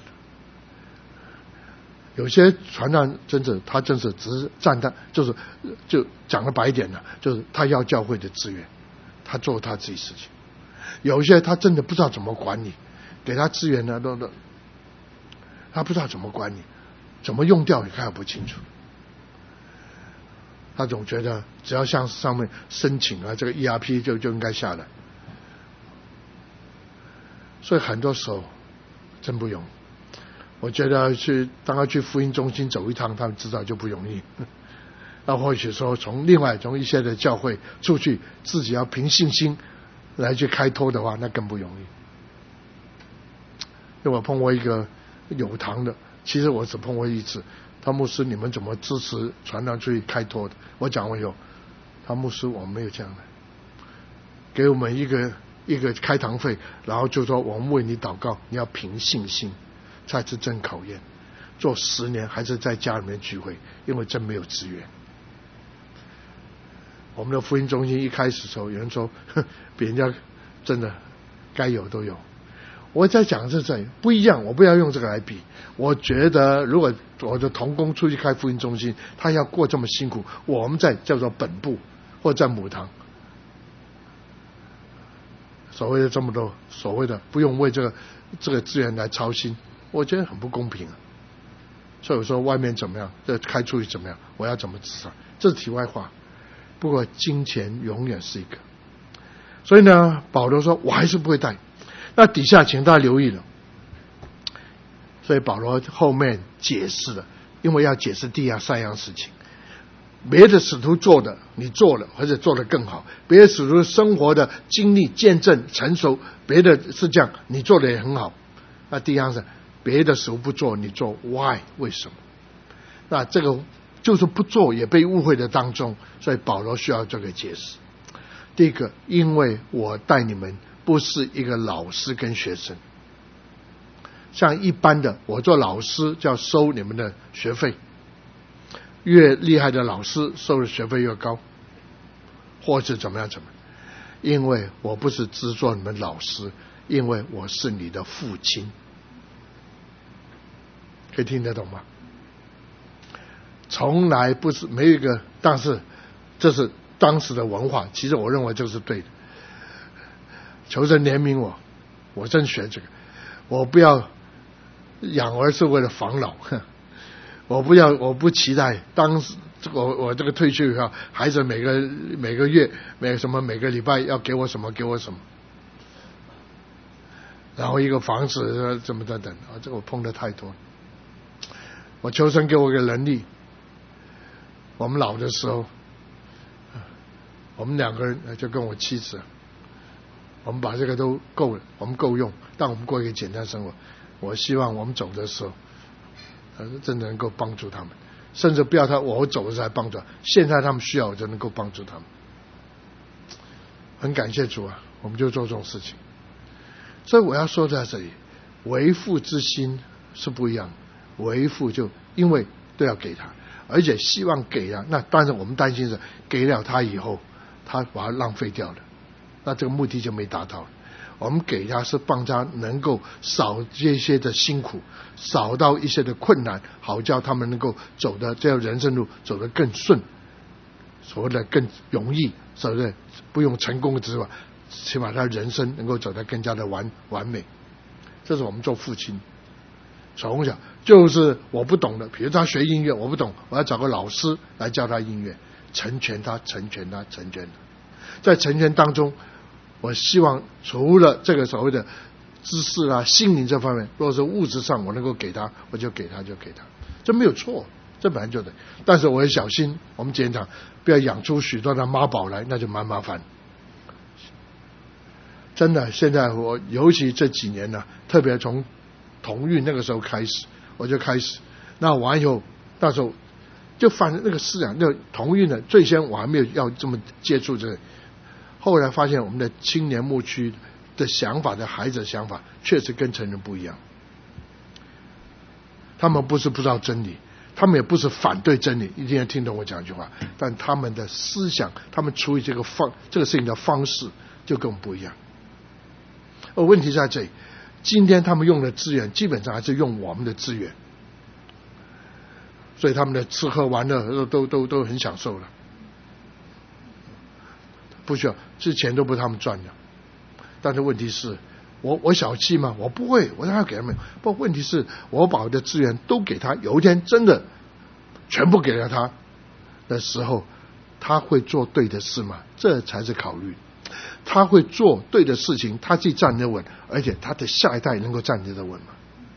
有些传道他真是只是站在，就讲得白一点了，就是他要教会的资源，他做他自己事情。有些他真的不知道怎么管理，给他资源呢，他不知道怎么管理，怎么用掉也看不清楚。他总觉得只要向上面申请啊，这个 ERP 就应该下来。所以很多时候真不容易。我觉得当他去福音中心走一趟，他们知道就不容易。那或许说从一些的教会出去，自己要凭信心来去开拓的话，那更不容易。因为我碰过一个有堂的，其实我只碰过一次。他牧师，你们怎么支持传道出去开拓的？我讲完以后，他牧师我们没有这样的，给我们一个开堂费，然后就说我们为你祷告，你要凭信心。 才是真考验。做10年还是在家里面聚会，因为真没有资源。我们的福音中心一开始的时候，有人说比人家真的该有都有。我在讲是这样不一样，我不要用这个来比。我觉得如果我的同工出去开福音中心，他要过这么辛苦，我们在叫做本部或在母堂，所谓的这么多所谓的不用为这个资源来操心，我觉得很不公平啊。所以我说外面怎么样，这开出去怎么样，我要怎么支持？这是题外话。不过金钱永远是一个，所以呢，保罗说我还是不会带。那底下请大家留意了，所以保罗后面解释了，因为要解释第3样事情。别的使徒做的你做了，或者做得更好；别的使徒生活的经历见证成熟，别的是这样，你做的也很好。那第2是别的使徒不做，你做 why 为什么？那这个就是不做也被误会的当中，所以保罗需要这个解释。第一个，因为我带你们不是一个老师跟学生，像一般的我做老师就要收你们的学费，越厉害的老师收的学费越高，或是怎么样。因为我不是只做你们老师，因为我是你的父亲。可以听得懂吗？从来不是没有一个，但是这是当时的文化，其实我认为这是对的。求神怜悯我，我真学这个，我不要养儿是为了防老，我不期待当时我这个退休以后，孩子每个月每个礼拜要给我什么，然后一个房子怎么等等啊，这个我碰得太多了。我求神给我一个能力，我们老的时候，我们2个人就跟我妻子，我们把这个都够了，我们够用，但我们过一个简单生活。我希望我们走的时候，真的能够帮助他们，甚至不要我走的时候还帮助，现在他们需要我就能够帮助他们。很感谢主啊，我们就做这种事情。所以我要说在这里，为父之心是不一样的。为父就因为都要给他，而且希望给他，那当然我们担心是给了他以后他把它浪费掉了，那这个目的就没达到了。我们给他是帮他能够少这些的辛苦，少到一些的困难，好叫他们能够走的这条人生路走得更顺，所谓的更容易，所谓的不用成功之外，起码他人生能够走得更加的完美。这是我们做父亲从小就是我不懂的，比如他学音乐我不懂，我要找个老师来教他音乐，成全他。在成全当中，我希望除了这个所谓的知识啊心灵这方面，如果是物质上我能够给他，我就给他，这没有错，这本来就对。但是我也小心我们检查不要养出许多的妈宝来，那就蛮麻烦。真的现在我尤其这几年呢，特别从同运那个时候开始，我就开始，那完以后那时候就反正那个思想，那个同运的最先我还没有要这么接触这个，后来发现我们的青年牧区的想法的孩子的想法确实跟成人不一样。他们不是不知道真理，他们也不是反对真理，一定要听懂我讲一句话，但他们的思想，他们处理这个事情的方式就跟我们不一样。而问题在这里，今天他们用的资源基本上还是用我们的资源，所以他们的吃喝玩乐都很享受了，不需要，这钱都不是他们赚的。但是问题是我小气吗？我不会，我当然给他们。不过问题是我把我的资源都给他，有一天真的全部给了他的时候，他会做对的事吗？这才是考虑。他会做对的事情，他自己站得稳，而且他的下一代能够站得稳吗？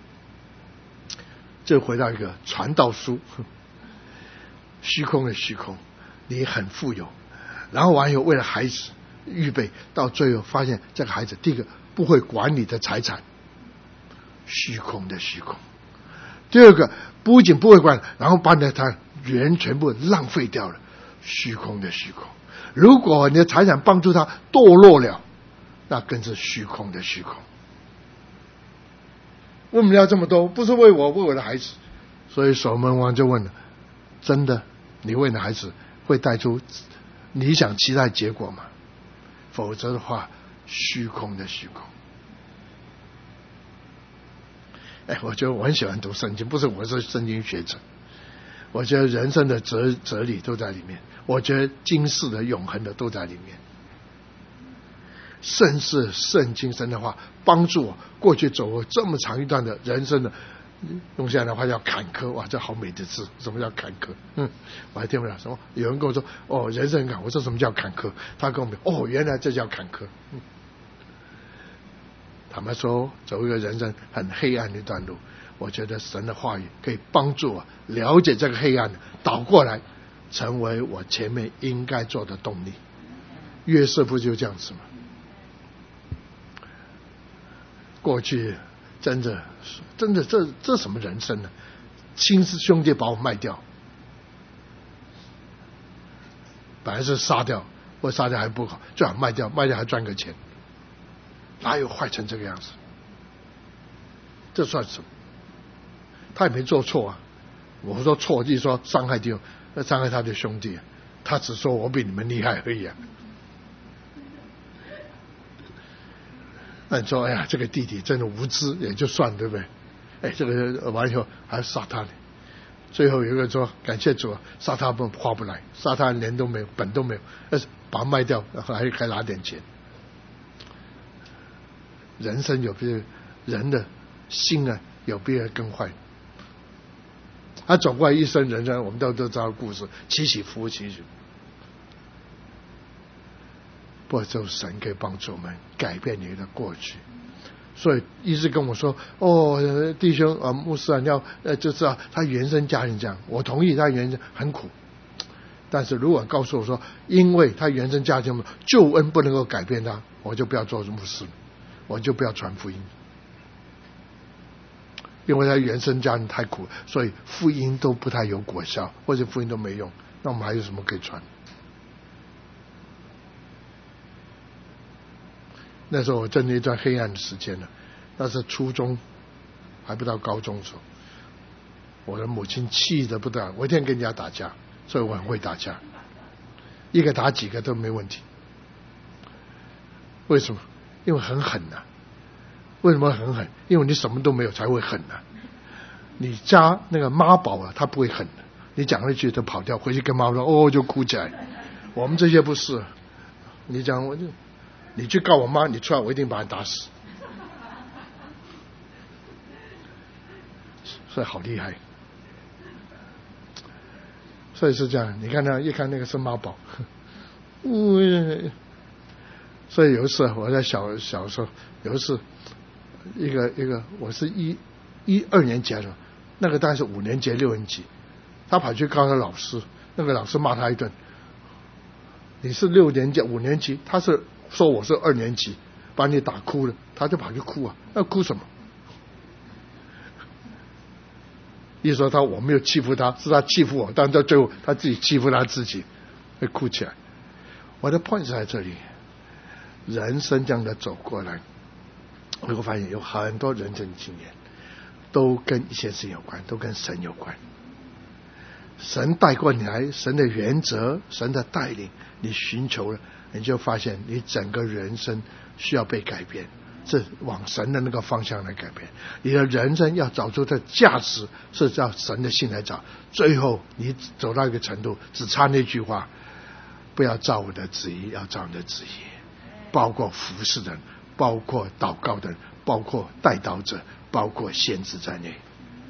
这回到一个传道书，虚空的虚空，你很富有，然后完以后为了孩子预备，到最后发现这个孩子第一个不会管你的财产，虚空的虚空；第二个不仅不会管，然后把你的财产全部浪费掉了，虚空的虚空。如果你的财产帮助他堕落了，那更是虚空的虚空。 为什么要这么多？不是为我，为我的孩子。所以所罗门王就问了：真的，你为你的孩子会带出你想期待结果吗？否则的话，虚空的虚空。我觉得我很喜欢读圣经，不是我是圣经学者，我觉得人生的哲理都在里面，我觉得今世的永恒的都在里面。甚至圣经神的话帮助我过去走过这么长一段的人生的，用现在的话叫坎坷。哇，这好美的字，什么叫坎坷？我还听不了。什么？有人跟我说人生很坎坷，我说什么叫坎坷？他跟我们原来这叫坎坷。坦白说，走一个人生很黑暗的一段路，我觉得神的话语可以帮助我了解这个黑暗，倒过来成为我前面应该做的动力。约瑟不就这样子吗？过去真的这什么人生呢？亲兄弟把我卖掉，本来是杀掉，或杀掉还不好，最好卖掉还赚个钱，哪有坏成这个样子？这算什么？他也没做错啊。我说错就是说伤害弟兄，那伤害他的兄弟，他只说我比你们厉害而已啊。那你说这个弟弟真的无知也就算，对不对？这个完以后还要杀他呢。最后有一个说感谢主，杀他划不来，杀他连都没有，本都没有，把他卖掉还拿点钱。人生有比人的心有比人更坏。他走过来一生人生，我们都知道故事，起起伏伏。不过只有神可以帮助我们改变你的过去。所以一直跟我说弟兄牧师你要就知道他原生家庭这样，我同意他原生很苦，但是如果告诉我说因为他原生家庭救恩不能够改变他，我就不要做牧师，我就不要传福音。因为他原生家庭太苦，所以福音都不太有果效，或者福音都没用，那我们还有什么可以传？那时候我真的一段黑暗的时间了，那是初中还不到高中的时候，我的母亲气得不得了，我一天跟人家打架，所以我很会打架，一个打几个都没问题。为什么？因为很狠啊。为什么很狠？因为你什么都没有才会狠啊。你家那个妈宝他不会狠的，你讲了一句就跑掉，回去跟妈说就哭起来。我们这些不是，你讲你去告我妈，你出来我一定把你打死。所以好厉害。所以是这样，你看一看那个是妈宝。所以有一次我在小时候，有一次一个我是12年级的时候，那个大概是5年级6年级，他跑去告他老师，那个老师骂他一顿。你是6年级5年级，他是说我是2年级，把你打哭了，他就跑去哭啊，那哭什么？一说我没有欺负他，是他欺负我，但到最后他自己欺负他自己，会哭起来。我的 point 在这里，人生这样的走过来，我会发现有很多人生经验都跟一些事情有关，都跟神有关。神带过你来，神的原则，神的带领，你寻求了，你就发现你整个人生需要被改变，是往神的那个方向来改变。你的人生要找出的价值是照神的心来找，最后你走到一个程度，只差那句话，不要照我的旨意，要照你的旨意，包括服侍的人，包括祷告的人，包括代祷者，包括先知在内。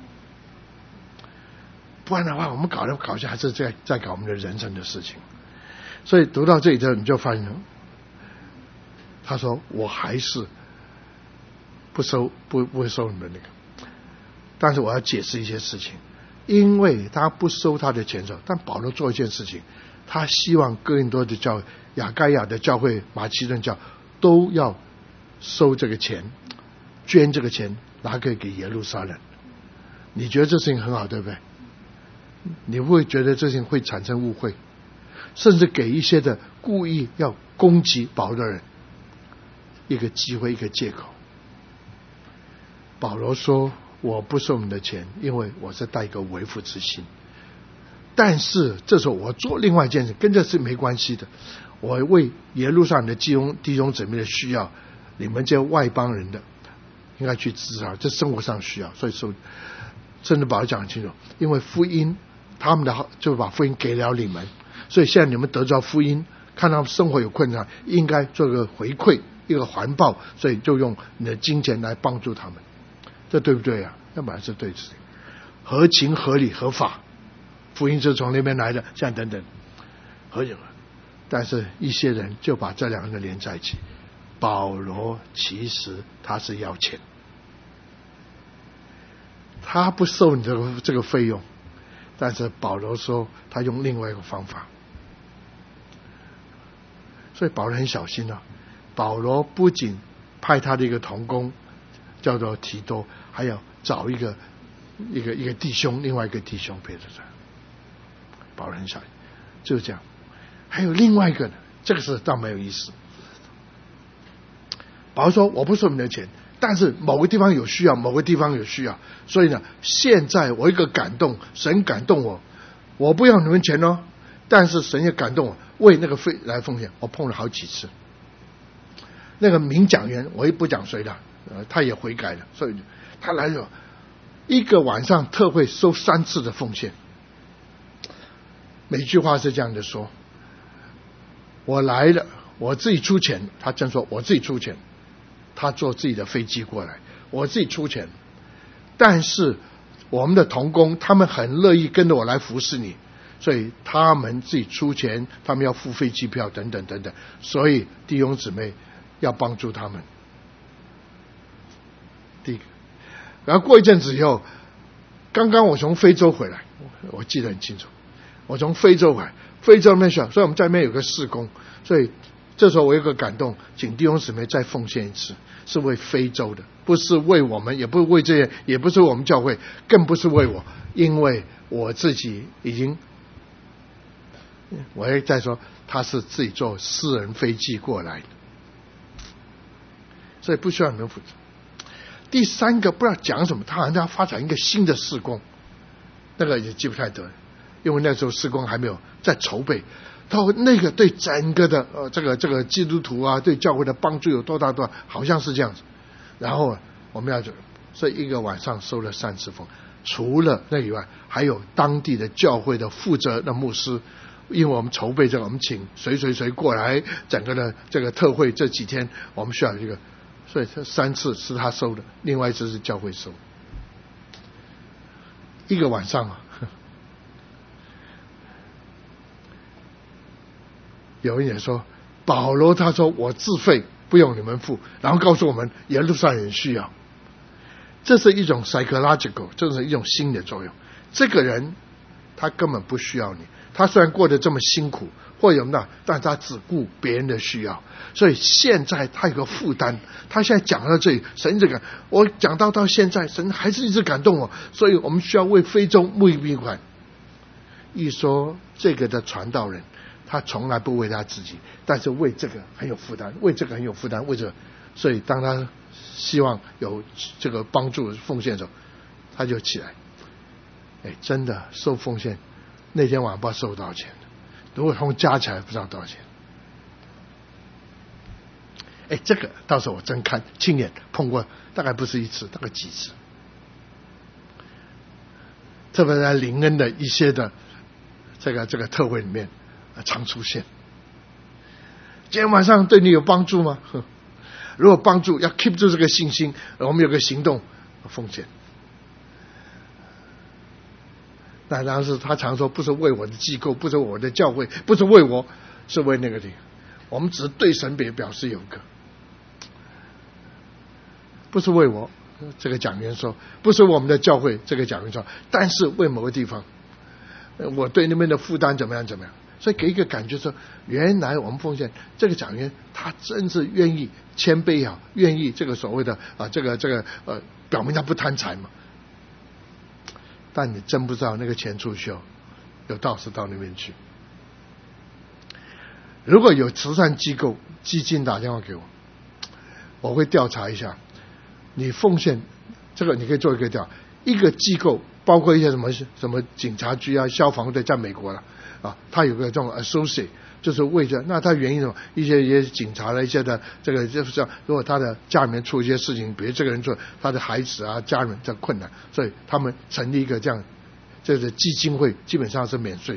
不然的话，我们搞下还是在搞我们的人生的事情。所以读到这里之后，你就发现他说我还是不会收你们那个，但是我要解释一些事情，因为他不收他的钱，但保罗做一件事情，他希望哥林多的教会、亚该亚的教会、马其顿教都要收这个钱，捐这个钱，拿给耶路撒冷。你觉得这事情很好，对不对？你会觉得这事情会产生误会，甚至给一些的故意要攻击保罗的人一个机会，一个借口。 保罗说我不收你们的钱，因为我是带一个为父之心。但是这时候我做另外一件事，跟这是没关系的，我为耶路撒冷的弟兄姊妹的需要，你们这些外邦人的应该去知道，这生活上需要。所以说甚至保罗讲很清楚，因为福音他们的就把福音给了你们，所以现在你们得到福音，看到生活有困难，应该做个回馈，一个环报，所以就用你的金钱来帮助他们。这对不对啊？那本来是对的，合情合理合法，福音是从那边来的，这样等等合情。但是一些人就把这两个人连在一起。保罗其实他是要钱，他不收你这个费用，但是保罗说他用另外一个方法。所以保罗很小心啊。保罗不仅派他的一个同工叫做提多，还要找一个弟兄，另外一个弟兄陪着他。保罗很小心，就是这样。还有另外一个呢，这个是倒没有意思。保罗说我不收你的钱，但是某个地方有需要，某个地方有需要，所以呢，现在我一个感动，神感动我，我不要你们钱哦，但是神也感动我，为那个费来奉献。我碰了好几次，那个名讲员我也不讲谁了，他也悔改了，所以他来了一个晚上特会收3次的奉献。每句话是这样的说，我来了我自己出钱，他真说我自己出钱，他坐自己的飞机过来，我自己出钱，但是我们的同工他们很乐意跟着我来服侍你，所以他们自己出钱，他们要付飞机票等等等等，所以弟兄姊妹要帮助他们。第一个，然后过一阵子以后，刚刚我从非洲回来，我记得很清楚，我从非洲回来，非洲那边所以我们在那边有个事工，所以这时候我有个感动，请弟兄姊妹再奉献一次，是为非洲的，不是为我们，也不是为这些，也不是我们教会，更不是为我，因为我自己已经，我也在说他是自己坐私人飞机过来的，所以不需要你们负责。第三个不知道讲什么，他好像要发展一个新的事工，那个也记不太得，因为那时候事工还没有在筹备。他那个对整个的这个基督徒啊，对教会的帮助有多大，好像是这样子。然后我们要所以一个晚上收了3次奉，除了那以外，还有当地的教会的负责的牧师，因为我们筹备这个，我们请谁过来，整个的这个特会这几天我们需要这个，所以这3次是他收的，另外1次是教会收。一个晚上啊。有一点说，保罗他说我自费不用你们付，然后告诉我们耶路撒冷人需要，这是一种 psychological， 这是一种心理的作用。这个人他根本不需要你，他虽然过得这么辛苦或有那，但他只顾别人的需要，所以现在他有个负担。他现在讲到这里，神这个我讲到现在，神还是一直感动我，所以我们需要为非洲募一笔款。一说这个的传道人，他从来不为他自己，但是为这个很有负担，为这个很有负担，为这个，所以当他希望有这个帮助奉献的时候，他就起来。真的收奉献，那天晚上不知道收多少钱，如果他们加起来不知道多少钱。这个到时候我真亲眼碰过，大概不是1次，大概几次。特别在灵恩的一些的这个特会里面常出现。今天晚上对你有帮助吗？如果帮助，要 keep 住这个信心，我们有个行动奉献。那当时他常说，不是为我的机构，不是我的教会，不是为我，是为那个地方。我们只是对神表示有个，不是为我。这个讲员说，不是我们的教会，这个讲员说，但是为某个地方，我对那边的负担怎么样，所以给一个感觉说，原来我们奉献这个讲员，他真是愿意谦卑啊，愿意这个所谓的表明他不贪财嘛。但你真不知道那个钱出去有道士到那边去。如果有慈善机构基金打电话给我，我会调查一下，你奉献这个你可以做一个调查，一个机构包括一些什么警察局啊、消防队，在美国了啊，他有个这种 associate， 就是为着那他原因什么一些警察的一些的这个就是如果他的家里面出一些事情，比如这个人做他的孩子啊、家人这困难，所以他们成立一个这样这个基金会，基本上是免税。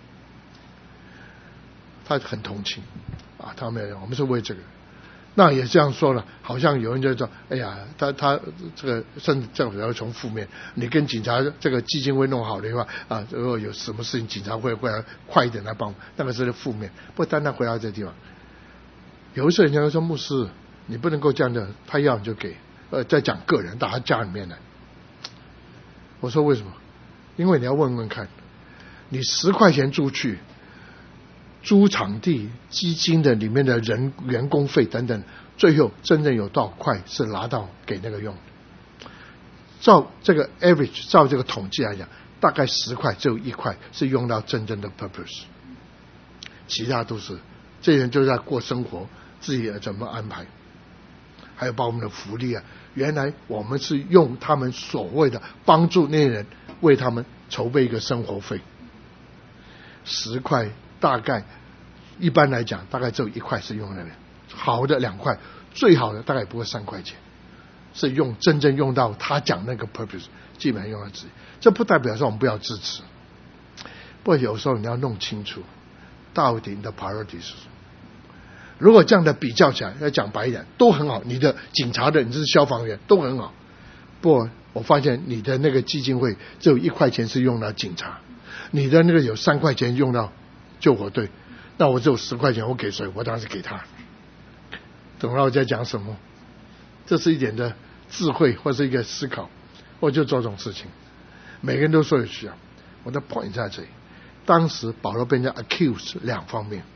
他很同情啊，他们我们是为这个。那也这样说了，好像有人就说，哎呀，他这个甚至政府要从负面，你跟警察这个基金会弄好的话啊，如果有什么事情，警察会来快一点来帮，那个是负面。不单单回到这个地方，有时候人家说牧师，你不能够这样的，他要你就给，再讲个人到他家里面来。我说为什么？因为你要问问看，你10块钱出去。租场地、基金的里面的员工费等等，最后真正有多少块是拿到给那个用的？照这个 average， 照这个统计来讲，大概10块只有1块是用到真正的 purpose， 其他都是这些人就在过生活，自己怎么安排，还有包括我们的福利啊。原来我们是用他们所谓的帮助那些人，为他们筹备一个生活费，10块。大概一般来讲，大概只有1块是用的，好的2块，最好的大概不过3块钱，是用真正用到他讲那个 purpose， 基本上用到自己。这不代表说我们不要支持，不过有时候你要弄清楚到底你的 priority 是什么。如果这样的比较起来，要讲白一点，都很好，你的警察的，你是消防员都很好。不过我发现你的那个基金会只有1块钱是用到警察，你的那个有3块钱用到救火队，那我只有10块钱，我给谁？我当然是给他。懂了我在讲什么？这是一点的智慧或是一个思考，我就做这种事情。每个人都说有需要，我的 point 在这里。当时保罗被人家 accuse 2方面。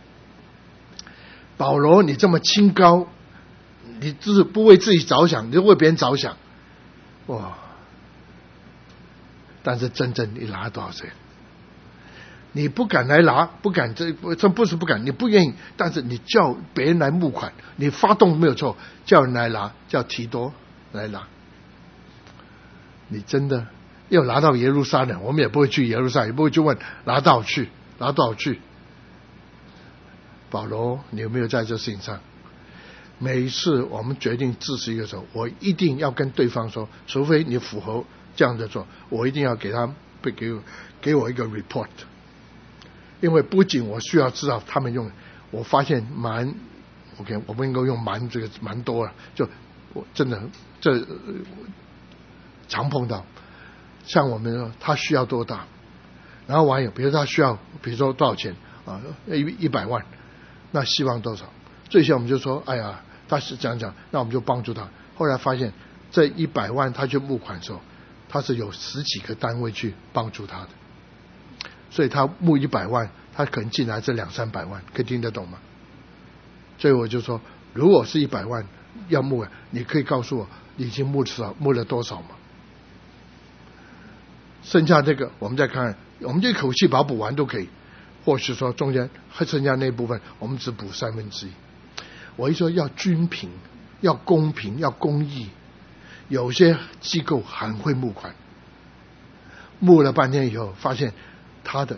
保罗，你这么清高，你就是不为自己着想，你就为别人着想，哇！但是真正你拿多少钱？你不敢来拿，不敢这不是不敢，你不愿意，但是你叫别人来募款，你发动没有错，叫人来拿，叫提多来拿。你真的要拿到耶路撒冷，我们也不会去耶路撒冷，也不会去问拿多少去，拿多少去。保罗，你有没有在这事情上？每一次我们决定支持一个时候，我一定要跟对方说，除非你符合这样的做，我一定要给他给我一个 report。因为不仅我需要知道他们用，我发现OK， 我不能够用这个蛮多了，就我真的常碰到，像我们说他需要多大，然后比如他需要，比如说多少钱啊，100万，那希望多少？最先我们就说，哎呀，他是讲，那我们就帮助他。后来发现这100万他去募款的时候，他是有10几个单位去帮助他的。所以他募100万，他可能进来这200-300万，可以听得懂吗？所以我就说，如果是100万要募，你可以告诉我你已经募了多少吗？剩下这个我们再看，我们就一口气把它补完都可以，或许说中间还剩下那部分，我们只补1/3。我一说要均平，要公平，要公义，有些机构很会募款，募了半天以后发现他的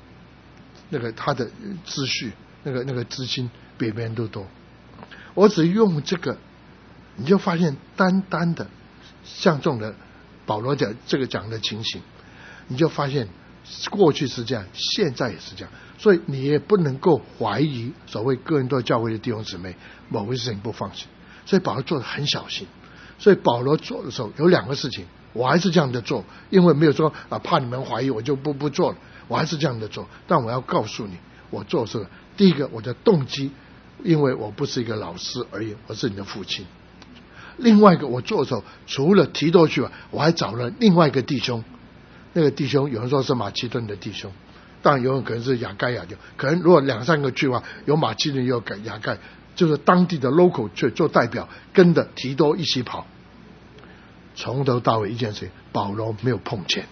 资序那个资金比别人都多。我只用这个，你就发现单单的像这种的保罗讲的情形，你就发现过去是这样，现在也是这样。所以你也不能够怀疑所谓哥林多教会的弟兄姊妹某些事情不放心。所以保罗做得很小心。所以保罗做的时候有2个事情，我还是这样的做，因为没有说怕你们怀疑我就不做了，我还是这样的做。但我要告诉你，我做是第一个，我的动机，因为我不是一个老师而已，我是你的父亲。另外一个，我做的时候除了提多去外，我还找了另外一个弟兄。那个弟兄有人说是马其顿的弟兄，当然有人可能是雅盖亚的，可能如果2-3个去的话，有马其顿也有雅盖，就是当地的 local 去做代表，跟着提多一起跑。从头到尾一件事情，保罗没有碰钱。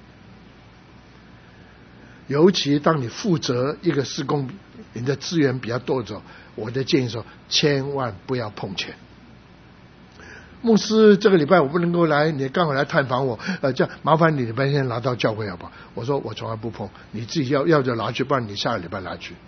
尤其当你负责一个事工，你的资源比较多的时候，我的建议说，千万不要碰钱。 牧师这个礼拜我不能够来，你刚好来探访我，这样麻烦你礼拜天拿到教会好不好？我说我从来不碰，你自己要就拿去，不然你下个礼拜拿去。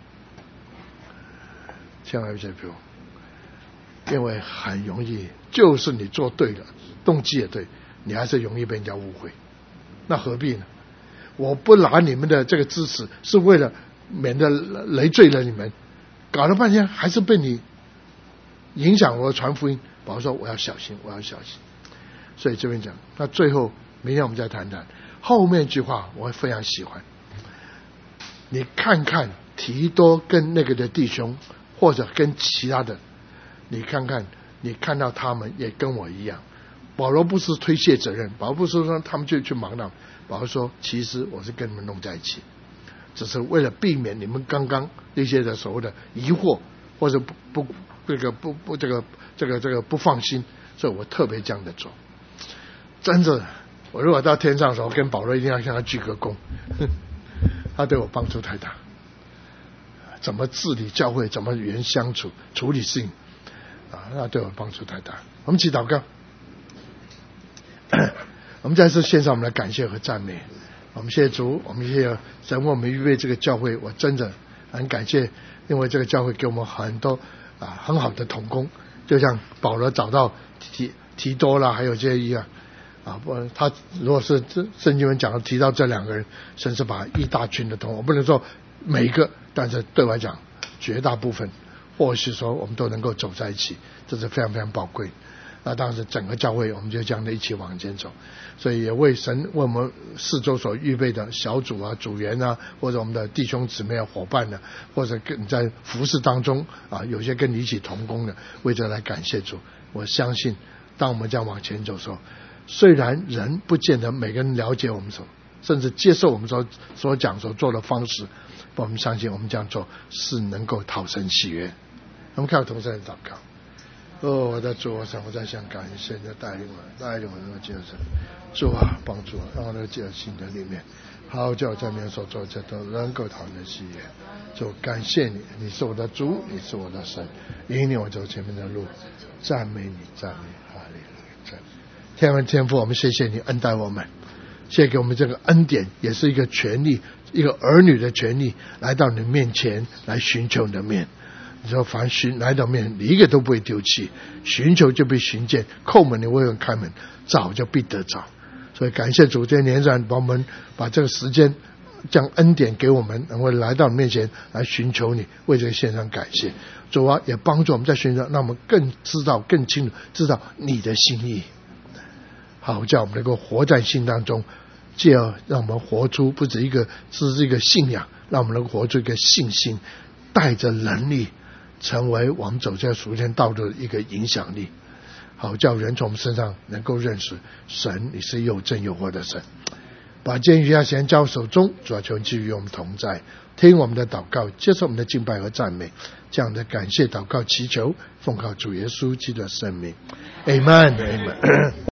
千万别不用，因为很容易，就是你做对了，动机也对，你还是容易被人家误会，那何必呢？我不拿你们的这个支持，是为了免得累赘了你们，搞了半天还是被你影响我传福音。保罗说我要小心，我要小心。所以这边讲，那最后明天我们再谈谈后面一句话，我会非常喜欢。你看看提多跟那个的弟兄，或者跟其他的，你看看，你看到他们也跟我一样。保罗不是推卸责任，保罗不是说他们就去忙了，保罗说其实我是跟你们弄在一起，只是为了避免你们刚刚那些的所谓的疑惑，或者不不放心，所以我特别这样的做。真的，我如果到天上的时候跟保罗一定要向他鞠个躬，他对我帮助太大。怎么治理教会，怎么与人相处，处理事情那对我帮助太大。我们一起祷告。我们在这线上，我们来感谢和赞美。我们谢谢主，我们谢谢神为我们预备这个教会。我真的很感谢，因为这个教会给我们很多很好的同工，就像保罗找到提多啦，还有这些一样他如果是圣经里面讲的提到这两个人，甚至把一大群的同工，我不能说每一个，但是对我来讲绝大部分，或许说我们都能够走在一起，这是非常非常宝贵。那当时整个教会我们就这样的一起往前走，所以也为神为我们四周所预备的小组组员或者我们的弟兄姊妹伙伴或者跟在服事当中有些跟你一起同工的，为这来感谢主。我相信当我们这样往前走的时候，虽然人不见得每个人了解我们甚至接受我们所讲所做的方式，我们相信我们这样做是能够讨神喜悦。我们看同声祷告。我的主，我在想感谢你的带领我能够接受主帮助我，让我能够进入新的里面，好叫我在里面所做的都能够讨你的喜悦。主感谢你，你是我的主，你是我的神，引领我走前面的路，赞美你，赞美哈利路亚。天父天父，我们谢谢你恩待我们，谢谢给我们这个恩典，也是一个权利，一个儿女的权利，来到你面前来寻求你的面。你说凡来到面，你一个都不会丢弃，寻求就被寻见，叩门你为我们开门，找就必得找。所以感谢主，今天连上把我们把这个时间将恩典给我们，能够来到你面前来寻求你，为这个献上感谢。主也帮助我们在寻求，让我们更知道更清楚知道你的心意，好叫我们能够活在心当中，进而让我们活出不止一个信仰，让我们能够活出一个信心，带着能力成为我们走在属天道路的一个影响力，好叫人从我们身上能够认识神，你是又真又活的神。把今天余下时间交手中，主要求继续与我们同在，听我们的祷告，接受我们的敬拜和赞美，这样的感谢祷告祈求，奉靠主耶稣基督的圣名 Amen Amen